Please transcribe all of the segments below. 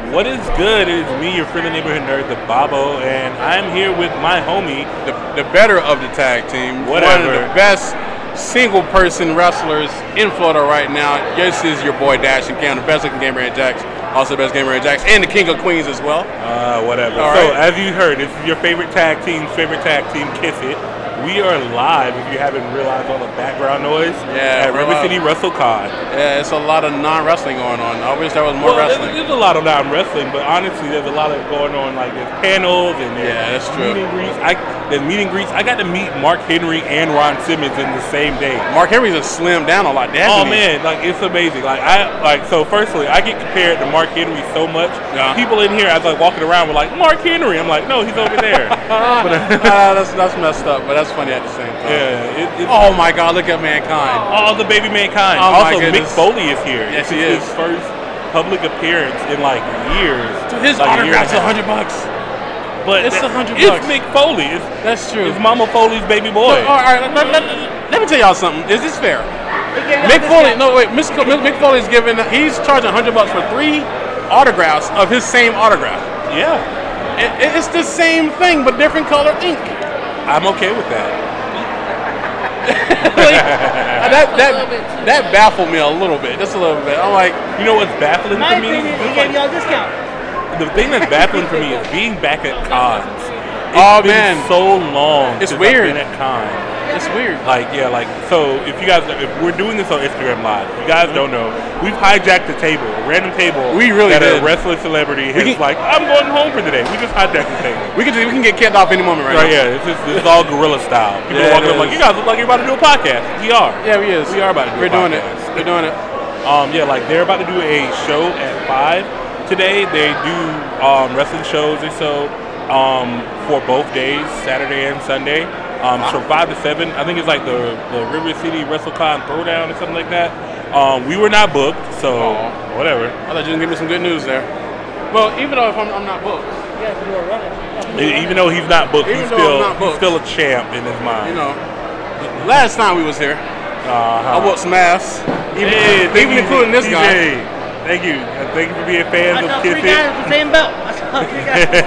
What is good? It is me, your friendly neighborhood nerd, the Babo, and I'm here with my homie, the better of the tag team, whatever. One of the best single-person wrestlers in Florida right now. This is your boy Dash and Cam, the best-looking gamer in Jax, also the best gamer in Jax, and the king of queens as well. Whatever. All so, right. as you heard, this is your favorite tag team, Kiss It. We are live, if you haven't realized all the background noise, at River City WrestleCon. Yeah, it's a lot of non-wrestling going on. I wish there was more wrestling. There's a lot of non-wrestling, but honestly, there's a lot of going on. Like there's panels and that's true. Meet and greets. There's meet and greets. I got to meet Mark Henry and Ron Simmons in the same day. Mark Henry's just slimmed down a lot. Man, like it's amazing. So firstly, I get compared to Mark Henry so much. Yeah. People in here, as like walking around, were like, Mark Henry. I'm like, no, he's over there. That's messed up, but that's funny at the same time. Yeah. Oh my God, look at Mankind. Oh, the baby Mankind. Oh, also, Mick Foley is here. Yes, this he is is. his first public appearance in like years. Dude, his like autograph's $100. But it's $100. It's Mick Foley. That's true. It's Mama Foley's baby boy. All right, let me tell y'all something. Is this fair? Mick Foley. No, wait. Mick Foley's he's charging $100 for 3 autographs of his same autograph. Yeah. It's the same thing, but different color ink. I'm okay with that. That baffled me a little bit, just a little bit. I'm like, you know what's baffling My for me? opinion, he gave y'all a discount. The thing that's baffling for me is being back at cons. Oh It's man, been so long. It's since weird. I've been at cons. It's weird. So if we're doing this on Instagram Live, if you guys don't know, we've hijacked a random table. We really that did. a wrestling celebrity has I'm going home for the day. We just hijacked the table. We can get kicked off any moment right now. Yeah, this is all guerrilla style. People are walking up like, you guys look like you're about to do a podcast. We are. Yeah, we is. We are about to do We're a doing podcast. it. We're doing it. They're about to do a show at 5 today. They do wrestling shows or so for both days, Saturday and Sunday. So 5 to 7. I think it's like the River City WrestleCon Throwdown or something like that. We were not booked, so whatever. I thought you were going to give me some good news there. Well, even though if I'm not booked. Yeah, you were running. Even though he's not booked, he's I'm still a champ in his mind. You know, last time we was here, I whooped some ass. Even including this guy. Thank you. Thank you for being fans of I saw Kiss 3 guys with the same belt. I saw 3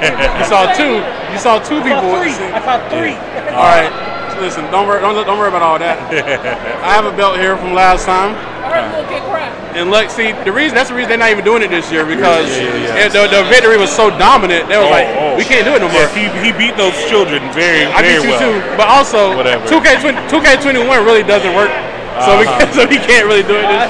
guys. You saw two people. I saw 3. All right. Listen, don't worry about all that. I have a belt here from last time. All right, little kid, crap. And look, see, that's the reason they're not even doing it this year because the victory was so dominant. They were we can't do it no more. Yeah, he beat those children very I beat you well. too, but also Whatever. 2K21 really doesn't work. So we can't really do it this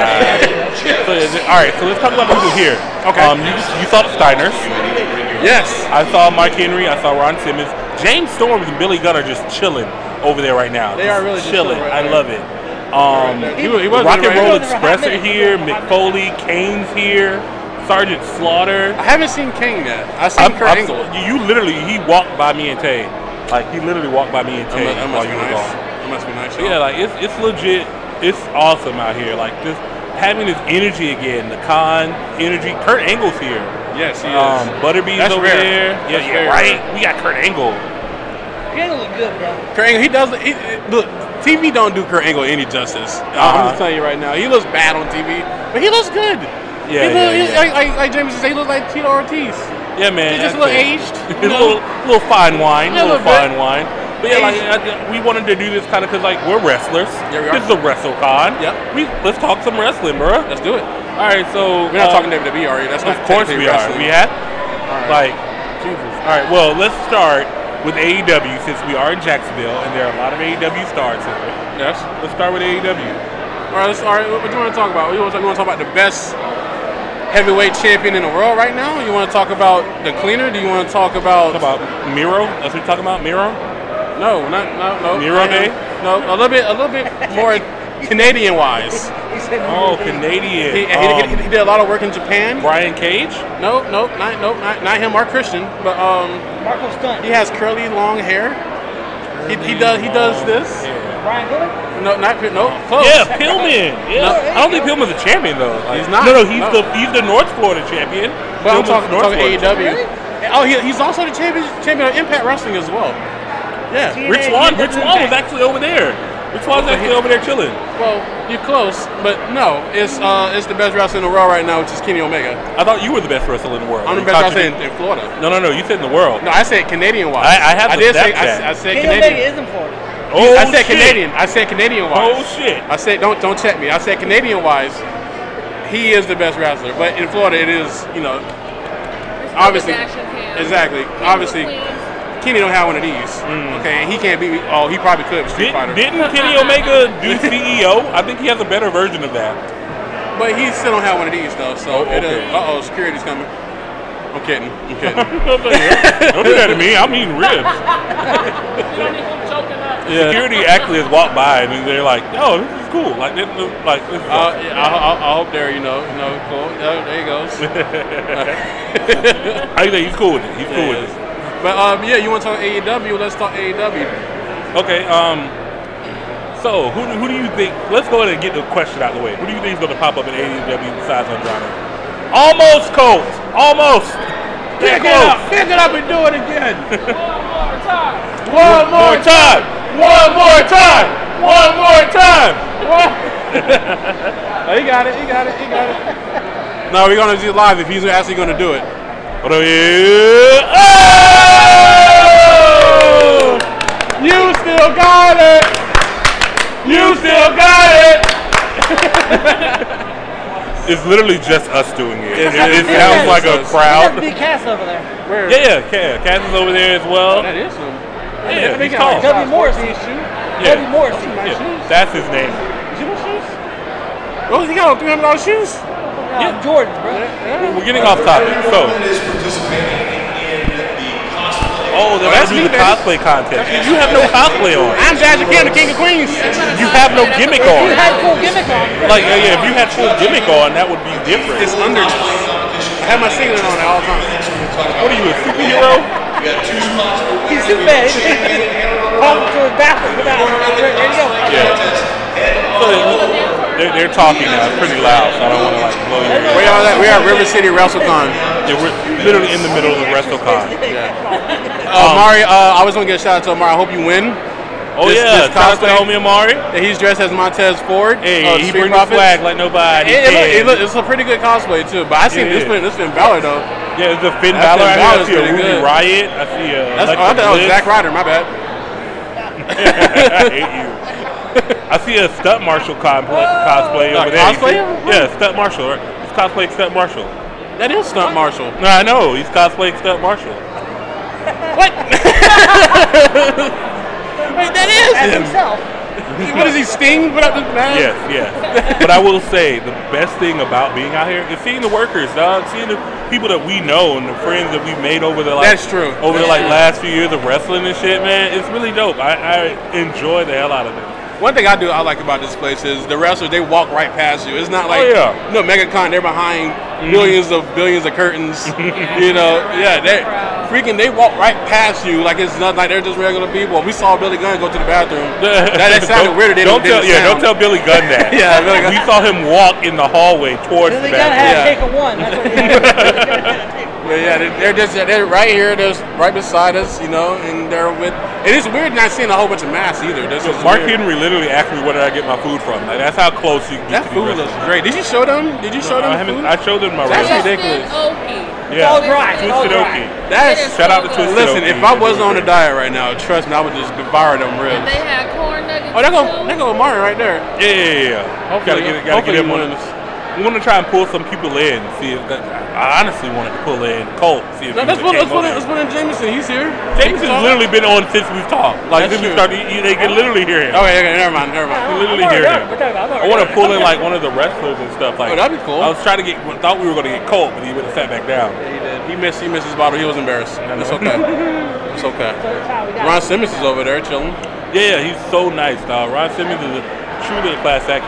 year. All right, so let's talk about people here. Okay. You saw the Steiners. Yes. I saw Mark Henry. I saw Ron Simmons. James Storms and Billy Gunn are just chilling over there right now. They are really just chilling. right I there. love it. He was Rock and right. Roll Express are here. Mick Foley, Kane's here. Sergeant Slaughter. I haven't seen Kane yet. I've seen Kurt Angle. He walked by me and Tay. Like he literally walked by me and Tay. That must be while you were nice. gone. That must be nice. Yeah, like it's legit. It's awesome out here. Like this, having this energy again. The con energy. Kurt Angle's here. Yes, he is. Butterbean's That's over rare. there. That's Yeah, rare. right. We got Kurt Angle. You ain't look good, bro. Kurt Angle, he does. Look, TV don't do Kurt Angle any justice. I'm just telling you right now. He looks bad on TV, but he looks good. Like James said, he looks like Tito Ortiz. Yeah, man. He's just a little aged. A little fine wine. Yeah, a little fine bit. wine. But yeah, we wanted to do this kind of because like we're wrestlers. Yeah, we are. This is a WrestleCon. Yep. Let's talk some wrestling, bro. Let's do it. All right, so We're not talking WWE, are you? That's of not course technically we are. wrestling. We had Right. Jesus. All right, well let's start with AEW since we are in Jacksonville and there are a lot of AEW stars here. Yes. Let's start with AEW. All right. What do you want to talk about? You want to talk about the best heavyweight champion in the world right now? You want to talk about the cleaner? Do you want to talk about Miro? That's what we're talking about, Miro? No. Miro Day? No, a little bit more Canadian wise. He said, Oh, Canadian. He did a lot of work in Japan. Brian Cage? Not him. Mark Christian, but Marco Stunt. he has curly long hair. He does this. Brian Pillman? No, close. Yeah, Pillman. Yeah, I don't think Pillman's a champion though. He's not. No, he's the North Florida champion. But I'm Pillman's talking AEW. Really? Oh, he's also the champion of Impact Wrestling as well. Yeah. Rich Swann was actually over there. Which one's actually over there chilling? Well, you're close, but no, it's the best wrestler in the world right now, which is Kenny Omega. I thought you were the best wrestler in the world. I'm the best wrestler in Florida. No, you said in the world. No, I said Canadian-wise. I did say I said Kenny Canadian. Omega is in Florida. Oh, I said shit. Canadian. I said Canadian-wise. Oh shit. I said don't check me. I said Canadian-wise, he is the best wrestler. But in Florida, it is obviously exactly obviously. Kenny don't have one of these. Okay, and he can't beat me. Oh, he probably could with Street Fighter. Didn't Kenny Omega do CEO? I think he has a better version of that. But he still don't have one of these though. So okay. Security's coming. I'm kidding. Don't do that to me. I'm eating ribs. Security actually has walked by and they're like, "Oh, this is cool." Like this is cool. I hope they're cool. There he goes. I think he's cool with it. He's cool with it. But you want to talk AEW? Let's talk AEW. Okay. So who do you think? Let's go ahead and get the question out of the way. Who do you think is going to pop up in AEW besides Andrade? Almost, Colt. Almost. Pick it up and do it again. One more time. Oh, he got it. No, we're gonna do it live if he's actually gonna do it. Oh! You still got it. It's literally just us doing it. It sounds like a crowd. There's a big cast over there. Where? Yeah, Cass is over there as well. That is him. Yeah, he's tall. W. Morrissey. Yeah. W. Morrissey. Yeah, that's his name. You see my shoes? Oh, he got $300 shoes? Jordan, bro. We're getting off topic. So, they're about to do the cosplay contest. You have no cosplay on. I'm Daddy Kim, the King of Queens. You have no gimmick If on. you had full gimmick on. Like, if you had full gimmick on, that would be different. It's under. I have my singlet on at all times. What are you, a superhero? He's Superman. Home to his bathroom. Ready to go. Yeah. So they're talking now. It's pretty loud, so I don't want to blow your ear. Where y'all at? We're at River City WrestleCon. Yeah, we're literally in the middle of the WrestleCon. Amari, I was gonna get a shout out to Amari. I hope you win. Oh this cosplay homie Amari. He's dressed as Montez Ford. Hey, he brings the flag like nobody. It's a pretty good cosplay too. But I see this Finn Balor though. Yeah, it's a Finn Balor. I see a Ruby Riott. I see a. I thought that was Zack Ryder. My bad. I hate you. I see a Stunt Marshall cosplay over there. Cosplay? Yeah, Stunt Marshall. Right? He's cosplaying Stunt Marshall. That is Stunt Marshall. No, I know. He's cosplaying Stunt Marshall. What? Wait, that is As him. himself. What is he, Sting? Put up this man? Yes. But I will say, the best thing about being out here is seeing the workers, dog. Seeing the people that we know and the friends that we've made over the That's true. Over the last few years of wrestling and shit, man. It's really dope. I enjoy the hell out of it. One thing I like about this place is the wrestlers, they walk right past you. It's not like, MegaCon, they're behind billions of curtains. They walk right past you like it's not like they're just regular people. We saw Billy Gunn go to the bathroom. That sounded weird. Don't tell Billy Gunn that. Billy Gunn. We saw him walk in the hallway towards Billy the Gunn had bathroom. a cake of one. That's what he had. But they're right here, they're right beside us, and they're with. It is weird not seeing a whole bunch of masks either. Mark Henry literally asked me where did I get my food from. Like, that's how close you get. That food looks great. Did you show them? Food? I showed them my That's recipe. ridiculous. Yeah, all dry. Twisted Okie. Shout out to Twisted Listen, Okie. if I wasn't on a diet right now, trust me, I would just devour them ribs. They had corn nuggets. Oh, there go Mario right there. Yeah. Gotta get him one of this. We want to try and pull some people in. See if I honestly wanted to pull in Colt. See if let's put in Jameson. He's here. Jameson's literally been on since we've talked. Like since we started, they can literally hear him. Okay, never mind. You can literally hear him. I want to pull in like one of the wrestlers and stuff. Like, that'd be cool. I was trying to thought we were going to get Colt, but he would have sat back down. Yeah, he did. He missed his bottle. He was embarrassed. It's okay. It's okay. Ron Simmons is over there chilling. Yeah, he's so nice, dog. Ron Simmons is truly a class act.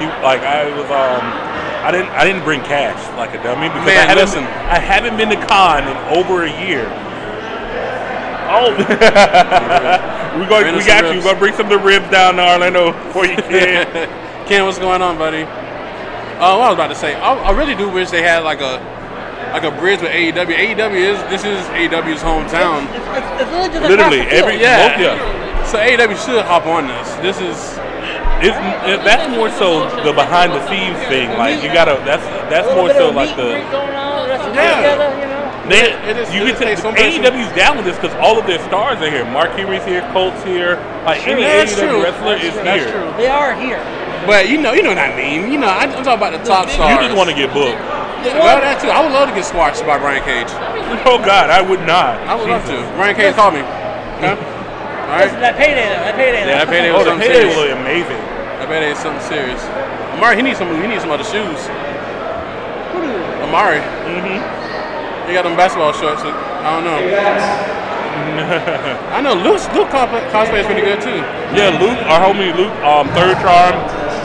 I didn't bring cash like a dummy because I haven't been to con in over a year. Oh, we got you. We're gonna bring some of the ribs down to Orlando for you, kid. Ken, what's going on, buddy? What I was about to say, I really do wish they had like a bridge with AEW. This is AEW's hometown. It's literally every So AEW should hop on this. This is That's more so the behind the scenes thing. Like you gotta. That's more so like the. Together, you know. You get to AEW's down with this because all of their stars are here. Mark Henry's here, Colt's here. Like any AEW wrestler is here. True. They are here. But you know what I mean. You know, I'm talking about the top stars. You just want to get booked. Well, that too. I would love to get squashed by Brian Cage. Oh God, I would not. I would love to. Brian Cage called me. Huh? All right. Listen, that payday. Yeah, that payday was the something payday serious. was amazing. That payday is something serious. Amari, he needs some other shoes. Who do you? Amari. He got them basketball shorts. So I don't know. I know Luke cosplay is pretty good too. Yeah, Luke, our homie Luke, Third Charm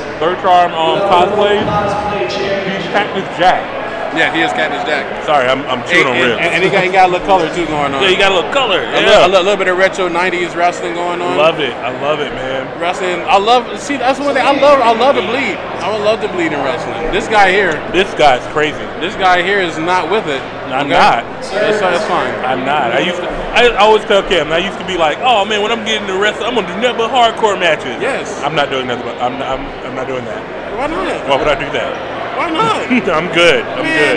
cosplay. He's Cactus Jack. Yeah, he is Cactus Jack. Sorry, I'm chewing on ribs. And he got a little color too going on. Yeah, he got a little color. A little bit of retro '90s wrestling going on. Love it. I love it, man. Wrestling. That's one thing. I love to bleed. I would love to bleed in wrestling. This guy here. This guy's crazy. This guy here is not with it. I'm not. That's fine. I'm not. I always tell Cam. I used to be like, oh man, when I'm getting to wrestle, I'm gonna do nothing but hardcore matches. Yes. I'm not doing nothing. I'm not doing that. Why not? Why would I do that? Why not? I'm good. I'm good.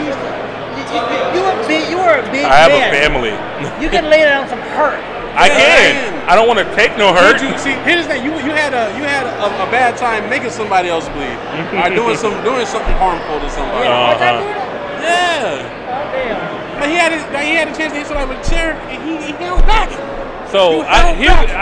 You are a big I have man. a family. You can lay down some hurt. I can. I don't want to take no hurt. See, here's the thing. You had a bad time making somebody else bleed, or doing something harmful to somebody. What's that doing? Yeah. Oh, damn. But he had a chance to hit somebody with a chair, and he held back. So I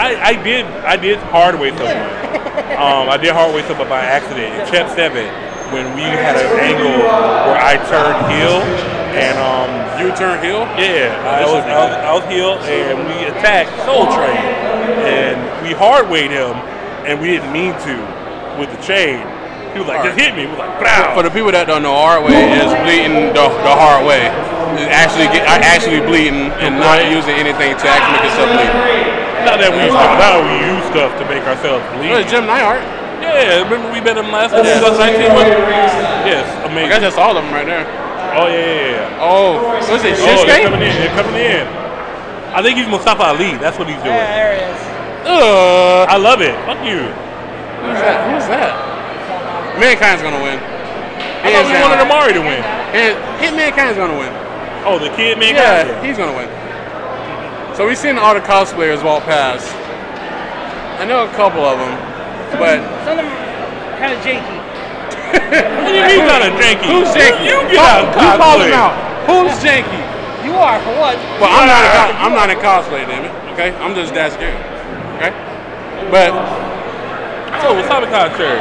did hard way someone. I did hard way someone by accident. In Champ 7, when we had an angle where I turned heel and you turned heel? Yeah, I was heel and we attacked Soul Train and we hard weighed him and we didn't mean to with the chain. He was like, just hit me. He was like, pow. For the people that don't know, hard way is bleeding the hard way. Is actually bleeding and not using anything to actually make yourself bleed. Not that we use stuff to make ourselves bleed. Well, Jim Neidhart. Yeah, remember we met him last time? 2019 one? Yes, amazing. I guess that's all of them right there. Oh, yeah. Oh, what is it, Oh, Shinsuke? they're coming in. I think he's Mustafa Ali. That's what he's doing. Yeah, there it is. I love it. Fuck you. Who's that? Mankind's gonna win. I thought we wanted Amari to win. And Mankind's gonna win. Oh, the kid Mankind? Yeah, he's gonna win. So we've seen all the cosplayers walk past. I know a couple of them, but Some of them kind of janky. What do you mean kind of janky? Who's janky? You get out of You call cosplay. him out. Who's janky? You are, for what? Well, I'm not in cosplay, damn it. Okay, I'm just Dash Gary. Okay, but Oh, Wasabi Con shirt.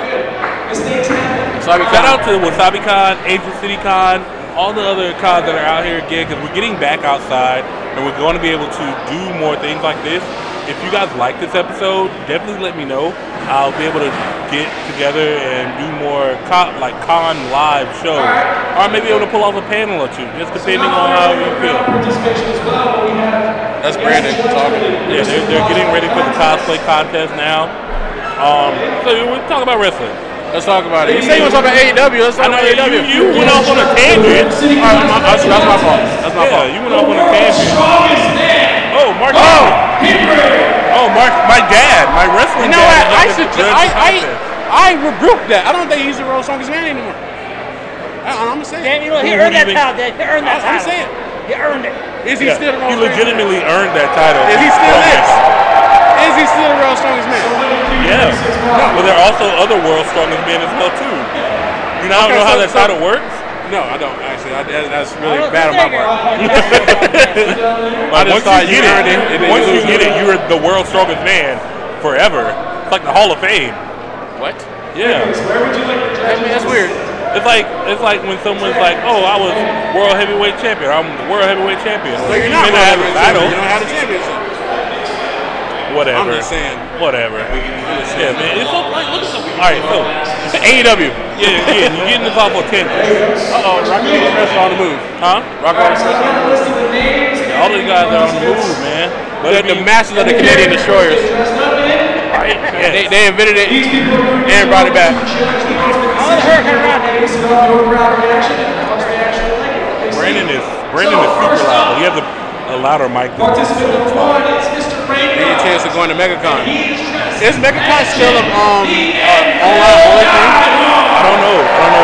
Wasabi Shout out to Wasabi Con, Angel City Con, all the other cons that are out here again, because we're getting back outside and we're going to be able to do more things like this. If you guys like this episode, definitely let me know. I'll be able to get together and do more con live shows. Or I may be able to pull off a panel or two, just depending on how you feel. That's Brandon talking. Yeah, they're getting ready for the cosplay contest now. So we're talking about wrestling. Let's talk about it. You say you want to talk about AEW. Let's talk about AEW. You went off on a tangent. That's my fault. That's my fault. You went off on a tangent. Oh, Mark. Oh, Mark, my dad, my wrestling You know dad. what? I rebuked that. I don't think he's the world's strongest man anymore. I'm gonna say it. Yeah, you know, he earned that title. He earned that I'm title. saying it. He earned it. Is he still the He world's strongest man? legitimately earned that title. Is he still is? Is he still the world's strongest man? Yeah. But there are also other world's strongest men as well too. You know how that title works? No, I don't actually. That's really bad on my part. Like, once you get it, you're the world's strongest man forever. It's like the Hall of Fame. What? Yeah. That's weird. It's like when someone's like, "Oh, I was world heavyweight champion. I'm the world heavyweight champion." So you're not may world have a heavyweight title. champion. You don't have a championship. Whatever. I'm just saying. Whatever. Yeah, man. It's so like, look at all right, so AEW. yeah, you're getting this off of attention. Uh-oh, Rocky Express on the move. Huh? Rocky Express on the move. Yeah, all these guys are on the move, man. The masters of the Canadian Destroyers. Right. Yes. They invented it and brought it back. Brandon is super loud. He has a louder mic than They chance of going to MegaCon. Is MegaCon still an online only thing? I don't know.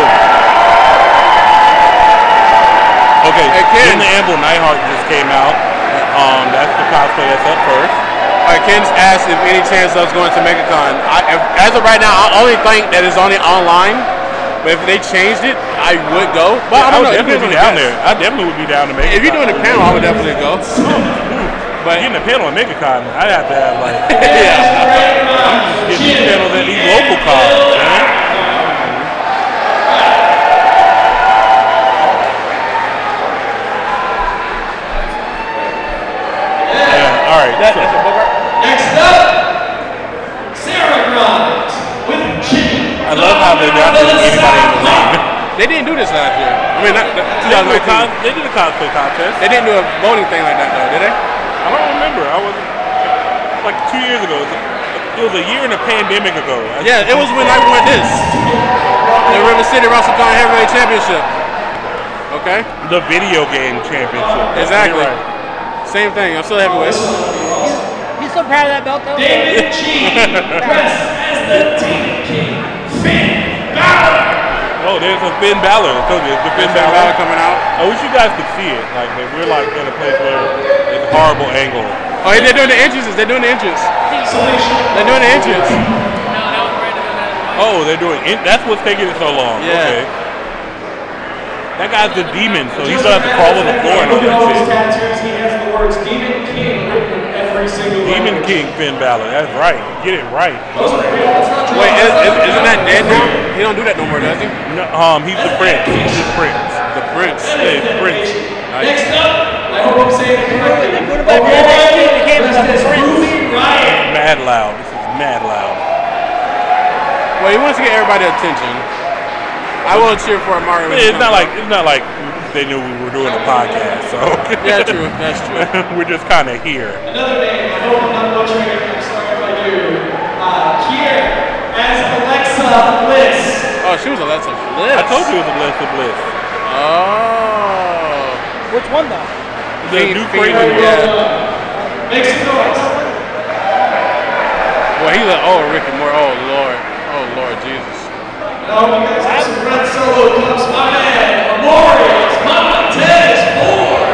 Okay, Ken. Then the Amble Nightheart just came out. That's the cosplay that's up first. Ken's asked if any chance of us going to MegaCon. As of right now, I only think that it's only online. But if they changed it, I would go. But I don't know. Definitely be down there. I definitely would be down to MegaCon. If you're doing a panel, I would definitely go. But getting a panel at MegaCon, I'd have to have like. Yeah. I'm just getting these panels at these local cons, man. Yeah. All right. Next up, Sarah Grimes with Jimmy. I love how they're not letting anybody in the ring. They didn't do this last year. I mean, not 2019. They did a cosplay contest. They didn't do a voting thing like that, though, did they? I don't remember. I was like 2 years ago. It was a year and a pandemic ago. Yeah, it was when I won this. The River City WrestleCon Heavyweight Championship. Okay? The video game championship. Exactly. Right. Same thing. I'm still heavyweight. You so proud of that belt, though? David G. dressed as the Demon King, Finn Balor. Oh, there's a Finn Balor. I told you, it's the Finn Balor coming out. I wish you guys could see it. Like, we're like in a place where it's a horrible angle. Oh, they're doing the entrances. They're doing the entrance. They're doing the entrance. Oh, they're doing it. That's what's taking it so long. Yeah. Okay. That guy's the demon, so he still has to crawl on the floor and all that shit. Tattoos, he has the words Demon King written in every single Demon King Finn Balor. That's right. Get it right. Wait, isn't that dead now? He don't do that no more, does he? No, he's the prince. He's the prince. The Prince. Yeah, he's the prince. Next up, I hope I'm saying it correctly. What about the NXT became the This is Prince? Ruby Riott. Mad loud. This is mad loud. Well, he wants to get everybody's attention. I will cheer for Mario. It's not like they knew we were doing a podcast, so Yeah, true. That's true. we're just kind of here. Another name, I hope I'm not butchering it. I'm sorry if I do. Kier as Alexa Bliss. Oh, she was Alexa Bliss. I told you it was a Alexa Bliss. Oh. Which one, though? The new crazy Fiend, one. yeah. Make some noise. Well, he like, Ricky Moore. Oh, Lord Jesus. I hope you guys have some red solo cups. My man, Memorials Montez Ford.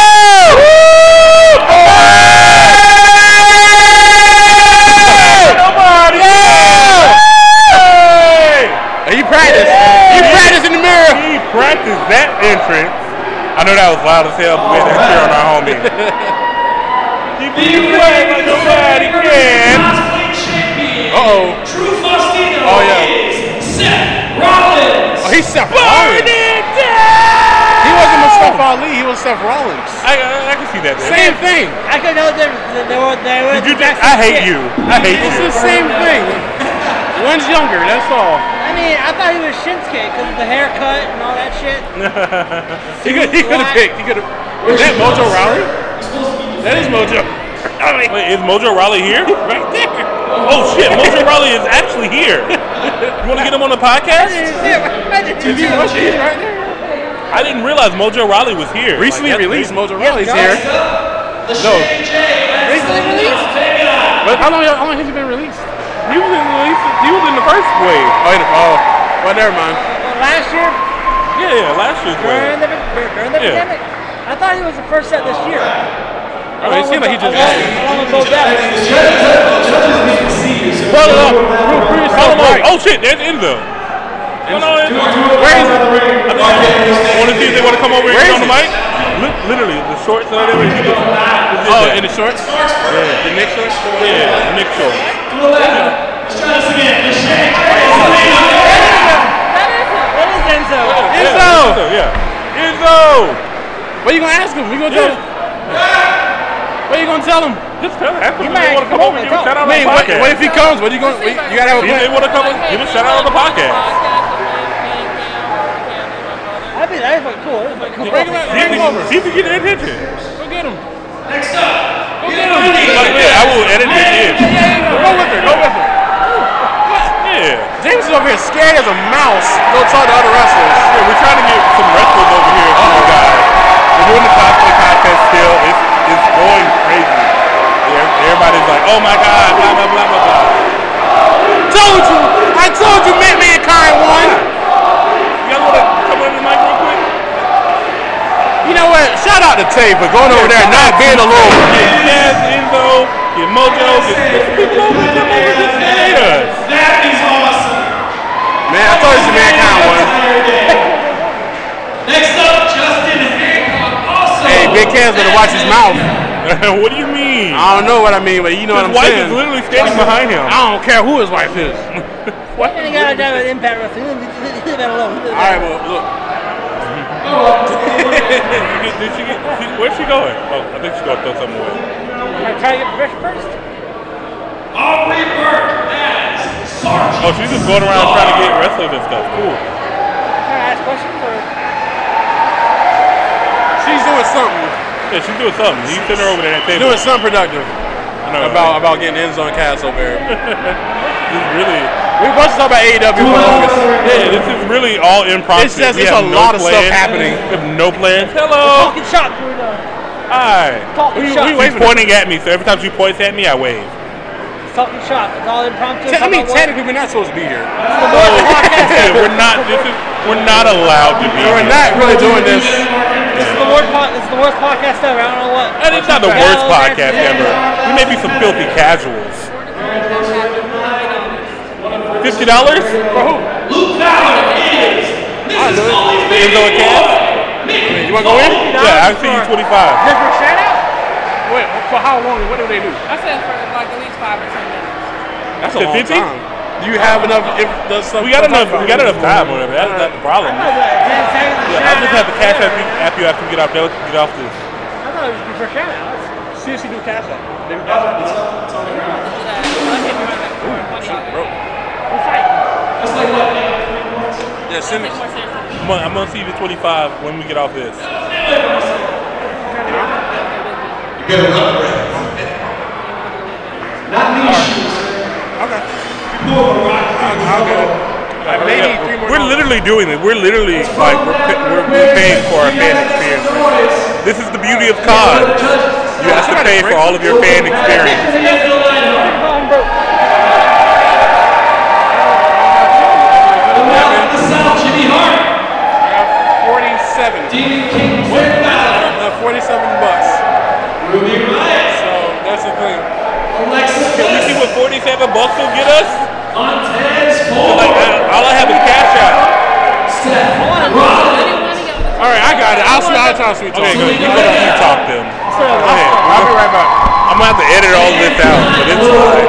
He practiced. He practiced in the mirror. He practiced that entrance. I know that was loud as hell, but we had that cheer on our homie. He beat away like nobody can. Cosplay champion. Uh-oh. True Faustino Oh, yeah. is Seth Rollins. Oh, he's Seth Burn Rollins. it down! He wasn't Mustafa Ali. He was Seth Rollins. I can see that. Same thing. I could know they were Did you the exact I same hate shit. you. I hate It's you. the same thing. One's younger. That's all. I mean, I thought he was Shinsuke because of the haircut and all that shit. He could have picked. He could have. Is that Mojo Rawley? That is Mojo. Wait, is Mojo Rawley here? Right there. Oh shit, Mojo Rawley is actually here. You want to get him on the podcast? Is he right there? I didn't realize Mojo Rawley was here. Recently Like, that's released. crazy. Mojo Rawley's here. No. Recently released? But how long has he been released? He was in the first wave. Well, never mind. Last year, Yeah, last year's during wave. the Yeah. pandemic. I thought he was the first set this year. I mean, it seemed like he just. Along with Bo Dallas. Pull it up. Call him over. Oh shit, there's Enzo. No, Where is it? I want to see if they want to come over Where here is on the mic. Literally, the shorts that they were. Oh, in the shorts? Yeah. The Nick shorts? Yeah, the Nick shorts. Let's try this again. The Shane. What is Enzo? Enzo! Yeah. Enzo! What you gonna ask him? What you gonna tell him? What you gonna tell him? Just tell him. Ask him if might they want to come come over over and give a and shout out I on mean, the podcast. what if he comes? What you gonna? You gotta have a See if they plan. want to come and give a shout out on the podcast. That'd be fucking cool. That'd be cool. Bring him out. Bring him over. See if you get their attention. Go get him. Next up. Go get him. Yeah, I will edit this in. Go with her. Go with her. Yeah. James is over here scared as a mouse. Go talk to other wrestlers. Yeah, we're trying to get some wrestlers over here to you guys. We're doing the cosplay contest still. It's going crazy. Everybody's like, oh You know what? Shout out to Tay for going over there and not being a little. Yes, Enzo, get Mojo, get people over to come over to say us. That is awesome. Man, I told you it's a Mankind one. Next up, Justin Hancock. Also. Hey, Big Cam's better watch his mouth. What do you mean? I don't know what I mean, but you know what His I'm wife saying. is literally standing behind him. I don't care who his wife is. What? You gotta do with Impact Wrestling. Leave that alone. All right, well, look. Did she get? Where's she going? Oh, I think she's gonna throw something away. Try to get permission first. Aubrey Burke as Sergeant. Oh, she's just going around trying to get wrestlers and stuff. Cool. Can I ask questions or? She's doing something. Yeah, she's doing something. He's sitting her over there at that table. Doing something productive. I know, About getting Enzo and Cass over here. This is really. We want to talk about AEW for the longest. Yeah, this is really all impromptu. It's just We it's have a no lot of stuff plans. happening. We have no plans. Hello. Talking shop. Hi. Talking shop. She's pointing at me, so every time she points at me, I wave. Talking shop. It's all impromptu. I mean, technically, we're not supposed to be here. Yeah, we're not. We're not allowed to be. We're here. not really doing this. This is the worst podcast ever. I don't know what. And it's not the worst podcast ever. We may be some filthy casuals. $50 for who? Luke Fowler is Mrs. Molly Enzo and Cass? You want to go in? Yeah, I see you 25. Just for shout out? Wait, for how long? What do they do? I said for like at least 5 or 10 minutes. That's a long 50? time. Do you have enough? If the stuff We got enough. We got enough time. Whatever. That's not the problem. Yeah, I'll just have to cash after you have to get off this. I thought it was for shout outs. See if she do cash out. They do cash out. That's like what? Yeah, send me. I'm gonna see the 25 when we get off this. You better run for it. Not these shoes. Okay. More rock. Maybe 3 more. We're literally doing it. We're literally like we're paying for our fan experience. This is the beauty of COD. You have to pay for all of your fan experience. The South, Jimmy Hart. 47. Demon King, Finn Balor. $47. Ruby Riott. So that's the thing. Alexa Can we see Bliss. what $47 will get us? Montez Ford. Like, all I have is cash out. Seth Rollins. All right, I got it. I'll try to sweet talk. Okay, good. You talk them. Go ahead. I'll be right back. I'm gonna have to edit all this out, but it's fine.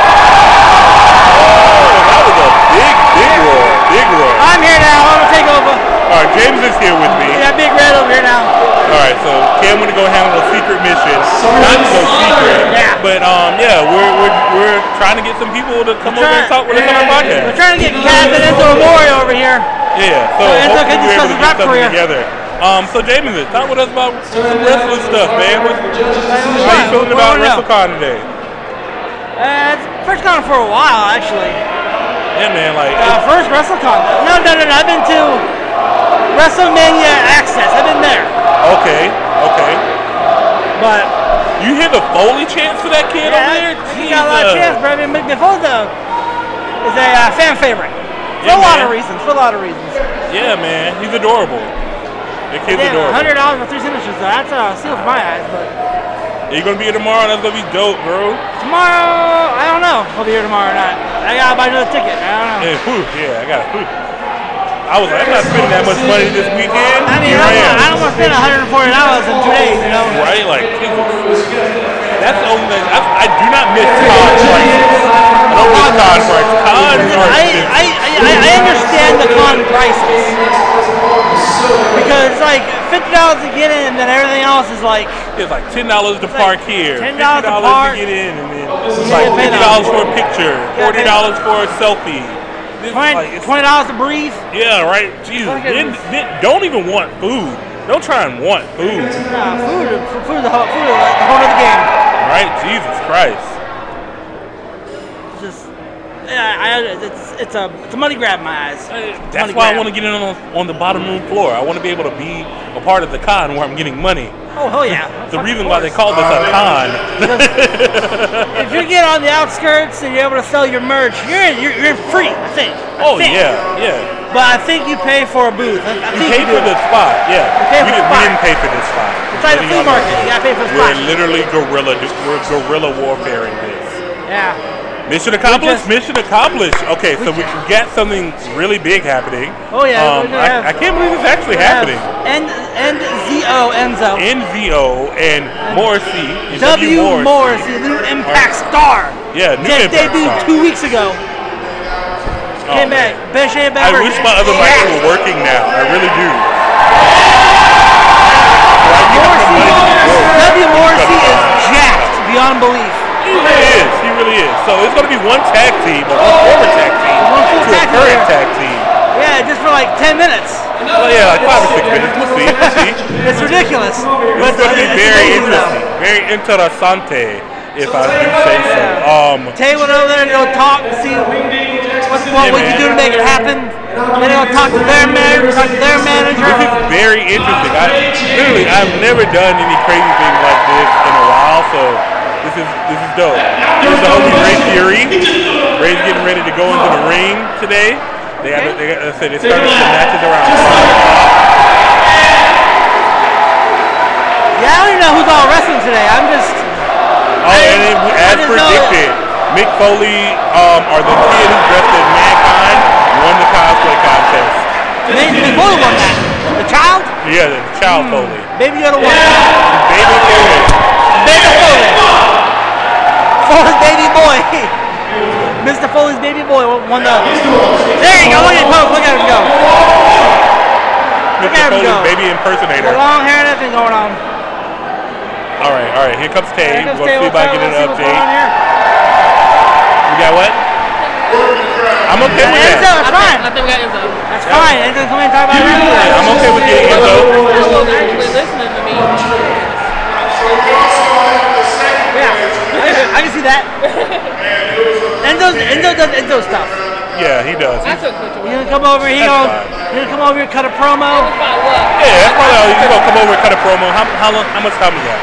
That was a big roar. Big roar. I'm here now. I'm gonna take over. All right, James is here with me. We got Big Red over here now. All right, so Cam went to go handle a secret mission. Not so secret, Yeah. but yeah, we're trying to get some people to come over and talk with us on our We're podcast. trying to get Cass and Enzo Amore over here. Yeah, so Enzo hopefully can we're able discuss to his get rap something career. together. So James, talk with us about some wrestling stuff, man. How you feeling about WrestleCon today? It's first con for a while, actually. Yeah, man, like First WrestleCon. No. I've been to WrestleMania Access. I've been there. okay. But You hear the Foley chants for that kid over there? he got a lot of chance, bro. I mean, McFoley is a fan favorite. For Yeah, a lot man. of reasons. Yeah, man, he's adorable. The kid's Damn, adorable. $100 for 3 signatures, though. That's a steal for my eyes. But Are you gonna be here tomorrow? That's gonna be dope, bro. tomorrow, I don't know if I'll be here tomorrow or not. I gotta buy another ticket. I don't know. Yeah, I got it. I was like, I'm not spending that much money this weekend. I mean, Here I don't want to spend $140 in 2 days, you know? Right? Like, that's the only thing. I do not miss con prices. I don't miss con prices. Cons are expensive. I understand the con prices. Because it's like $50 to get in, and then everything else is like, It's like $10 to park here, $10 $50 to park. to get in, and then it's You like gotta pay $50 for a picture, gotta pay $40 for a selfie. This is like, it's- $20 to breathe. yeah, right. Jesus, Fucking- then don't even want food. Don't try and want food. Nah, food is the whole other game. Right? Jesus Christ. It's just, it's a money grab in my eyes. That's why I want to get in on the bottom room floor. I want to be able to be a part of the con where I'm getting money. Oh, hell yeah. The reason why they call this a con. If you get on the outskirts and you're able to sell your merch, you're free, I think. Oh, yeah, yeah. But I think you pay for a booth. I You think pay for the spot, yeah. pay for the We spot. didn't pay for this spot. It's like the flea market. You gotta pay for the spot. We're literally we're guerrilla warfaring this. Yeah. Mission accomplished. Mission accomplished. Okay, so we got something really big happening. Oh yeah. we're gonna have- I can't believe it's actually we're gonna happening. have Enzo. NVO and Morrissey. W. Morrissey, the new Impact star. Yeah, new Just Impact debuted star. 2 weeks ago. Came back. Best shape I ever. wish my other mics Yeah. were working now. I really do. W. Morrissey is jacked beyond belief. He really is. He really is. So it's going to be one tag team, or one former tag team, One full to a tag team current here. tag team. Yeah, just for like 10 minutes. Well, yeah, like 5 or 6 minutes. We'll see. We'll see. It's ridiculous. But It's going to be it's very amazing, though. interesting. Very interessante, if I do say so. Tay went over there and go talk and see what we can do to make it happen. Then they'll talk to their manager, talk to their manager. This is very interesting. I've never done any crazy thing like this in a while, so this is dope. This is the homie Ray Fury. Ray's getting ready to go into the ring today. They started the matches around 5 o'clock. Yeah, I don't even know who's all wrestling today. I'm just. And then, as predicted, Mick Foley, or the kid who dressed as Mankind, won the cosplay contest. Mick Foley won that. The child? Yeah, the child Foley. Baby Yoda won. Baby Foley. Baby Foley. Foley's baby boy. Mr. Foley's baby boy won the. There you go. Look at him go. Look at him go. Mr. at him Foley's go. baby impersonator. The long hair and everything going on. All right. Here comes Tay. Here comes We'll Tay. see if I can get an Let's see what's going on update. here. We got what? I'm okay with Enzo, that. that's fine. I think we got Enzo. That's fine. Enzo, come in and talk about it. I'm okay with getting I Enzo. was actually listening to me. Yeah, I can see that. Enzo does Enzo stuff. Yeah, he does. I took pictures with He's him. gonna come over. He's That's gonna come over here, cut a promo. About what? Yeah, that's probably all. He's gonna come over and cut a promo. How much time we got?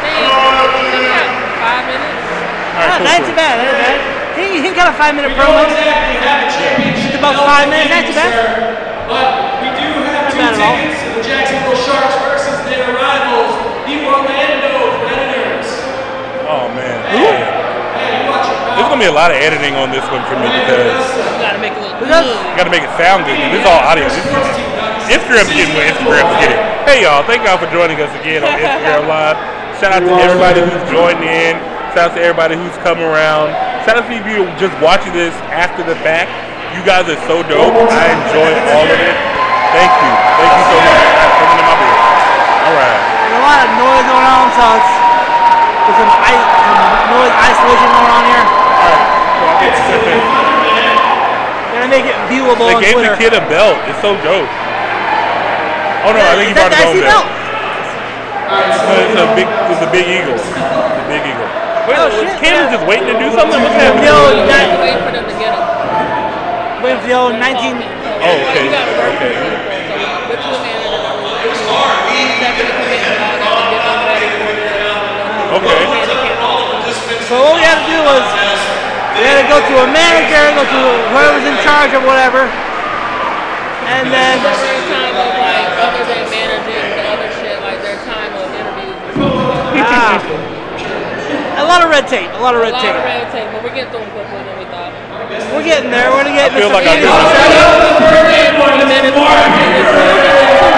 5 minutes. All right, Not too bad. Not too bad. He can cut a 5-minute promo. It's about 5 minutes. Not too bad. But we do have Not bad at all. tickets to the Jacksonville Sharks versus their rivals, the Orlando Predators. Oh man. Yeah. There's gonna be a lot of editing on this one for me because You gotta make it look Because- good. you gotta make it sound good. This is all audio. Instagram's getting what Instagram's getting. Hey y'all, thank y'all for joining us again on Instagram Live. Shout out to everybody who's joined in. Shout out to everybody who's come around. Shout out to you just watching this after the fact. You guys are so dope. I enjoy all of it. Thank you. Thank you so much. Coming to my beer. All right. There's a lot of noise going on, so there's some noise isolation going on here. Gonna make it viewable They on gave Twitter. the kid a belt. It's so dope. Oh no, I think he Is that brought his the own IC belt. belt? It's a big eagle. The big eagle. Wait, Oh, was shit, Candace yeah. just waiting to do something? What's happening? Yo, Wait for them to get them. wait for the old 19. Oh, okay. You gotta work Okay. with people. So go to the manager. Stephanie come in and all that to get them ready for the Okay. So what we had to do was we had to go to a manager, go to whoever's in charge or whatever, and then Their time of like other than managing the other shit, like their time of interviews and stuff. a lot of red tape, a lot of A red lot tape. of red tape, but we're getting through them quicker than we thought. We're getting there. We're gonna get I feel Mr. like I Candace do. to set up. 40 minutes, 2 minutes for 50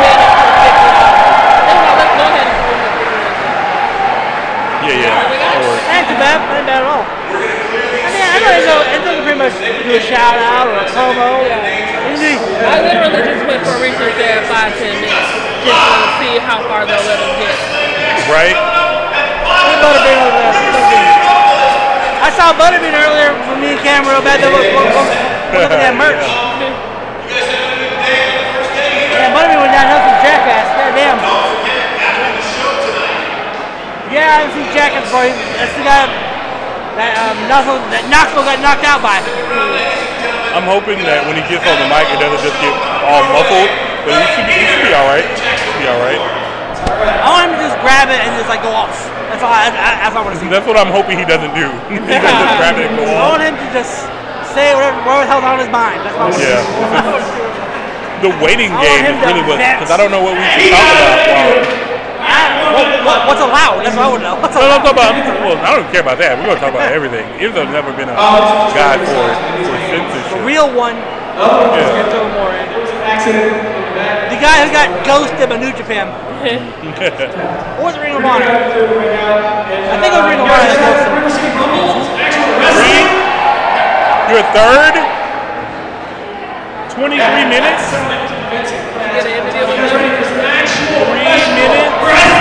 Yeah. That works. Not too bad, not bad at all. I mean, I know Enzo can pretty much do a shout out or a promo. Easy. I literally just went for research there 5-10 minutes just to see how far they'll let us get. Right? Butterbean over there. I saw Butterbean earlier when me and Cam were back there looking at that merch. Yeah, Butterbean went downhill from Jackass. Goddamn. Yeah, I haven't seen Jackass before. That's the guy that Knoxville got knocked out by. I'm hoping that when he gets on the mic, it doesn't just get all muffled. But he should be all right. He should be all right. I want him to just grab just like go off. That's all. That's all I want to see. That's what I'm hoping he doesn't do. He doesn't just grab it and go I off. want him to just say whatever the hell's on his mind. That's all I want to Yeah. see. The waiting I want game him is to really what, vent. because I don't know what we should talk about. What's allowed? That's what I want to know. What's No, allowed? I'm talking about, well, I don't care about that. We're going to talk about everything. Enzo's never been a guy for censorship. The real one. Yeah. Throw more in. The guy who got ghosted by New Japan. Or was it Ring of Honor? I think it was Ring of Honor that ghosted him. Your third? 23 minutes? Get an interview with him. 3 minutes?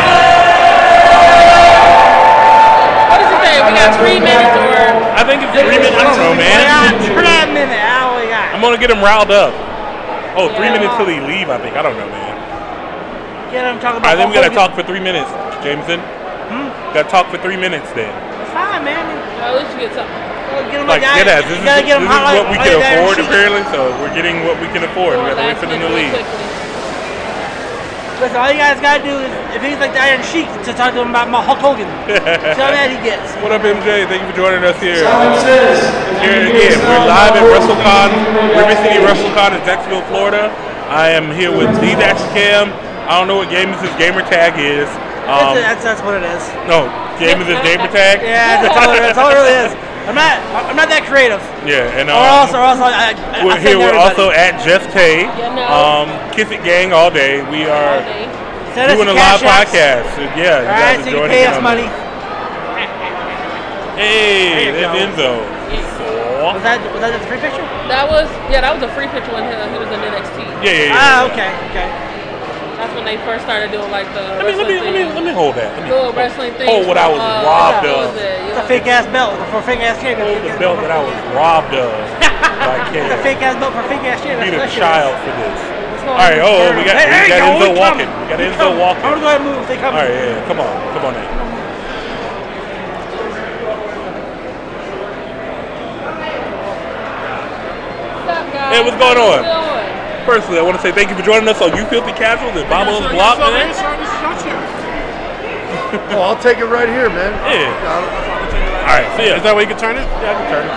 What does he say? We got 3 minutes or? I think it's 3 minutes. I don't know, man. For that minute, how we got? I'm going to get him riled up. Oh, 3 minutes till he leave, I think. I don't know, man. Get him talking All about. right, then we got to talk for 3 minutes, Jameson. Got to talk for 3 minutes then. It's fine, man. Well, at least you get something. Get him Like, that. get us. This You gotta get him is hot what we like can that afford, sheet. apparently, so we're getting what we can afford. We got to wait for them to leave. Listen, all you guys gotta do is, if he's like the Iron Sheik, to talk to him about Hulk Hogan. Tell him that he gets. What up, MJ? Thank you for joining us here. Silence says. Here again, we're live at WrestleCon, River City WrestleCon in Jacksonville, Florida. I am here with Steve Cam. I don't know what game his gamer tag is. That's what it is. No, game is his gamer tag. Yeah, that's all it really is. I'm not that creative. Yeah, and Or else I we're send here. We're everybody. also at Jeff Tay. Yeah, no. Kiss It Gang all day. We are Okay. Send us doing a cash live apps. podcast. So, yeah, All right, so you can pay us money. Hey, There you there's go. Enzo. Was that just a free picture? That was a free picture when he was in NXT. Yeah. Okay. That's when they first started doing like the Let me hold that. Let me little wrestling thing. hold what I was robbed of. It's a fake ass belt for a fake ass champion. Hold the belt that I was robbed of. Like, It's a fake ass belt for a fake ass champion. Beat a That's child for this. Let's go. All right, we got There you go, Enzo we walking. coming. We got We Enzo coming. walking. I'm gonna go ahead and move. They come. All right, yeah, come on now. What's up, guys? Hey, what's going How on? you doing? Firstly, I want to say thank you for joining us on You Filthy Casuals at Bobo's Block, man. Oh, I'll take it right here, man. Yeah. All right, see ya. Is that way you can turn it? Yeah, I can turn it.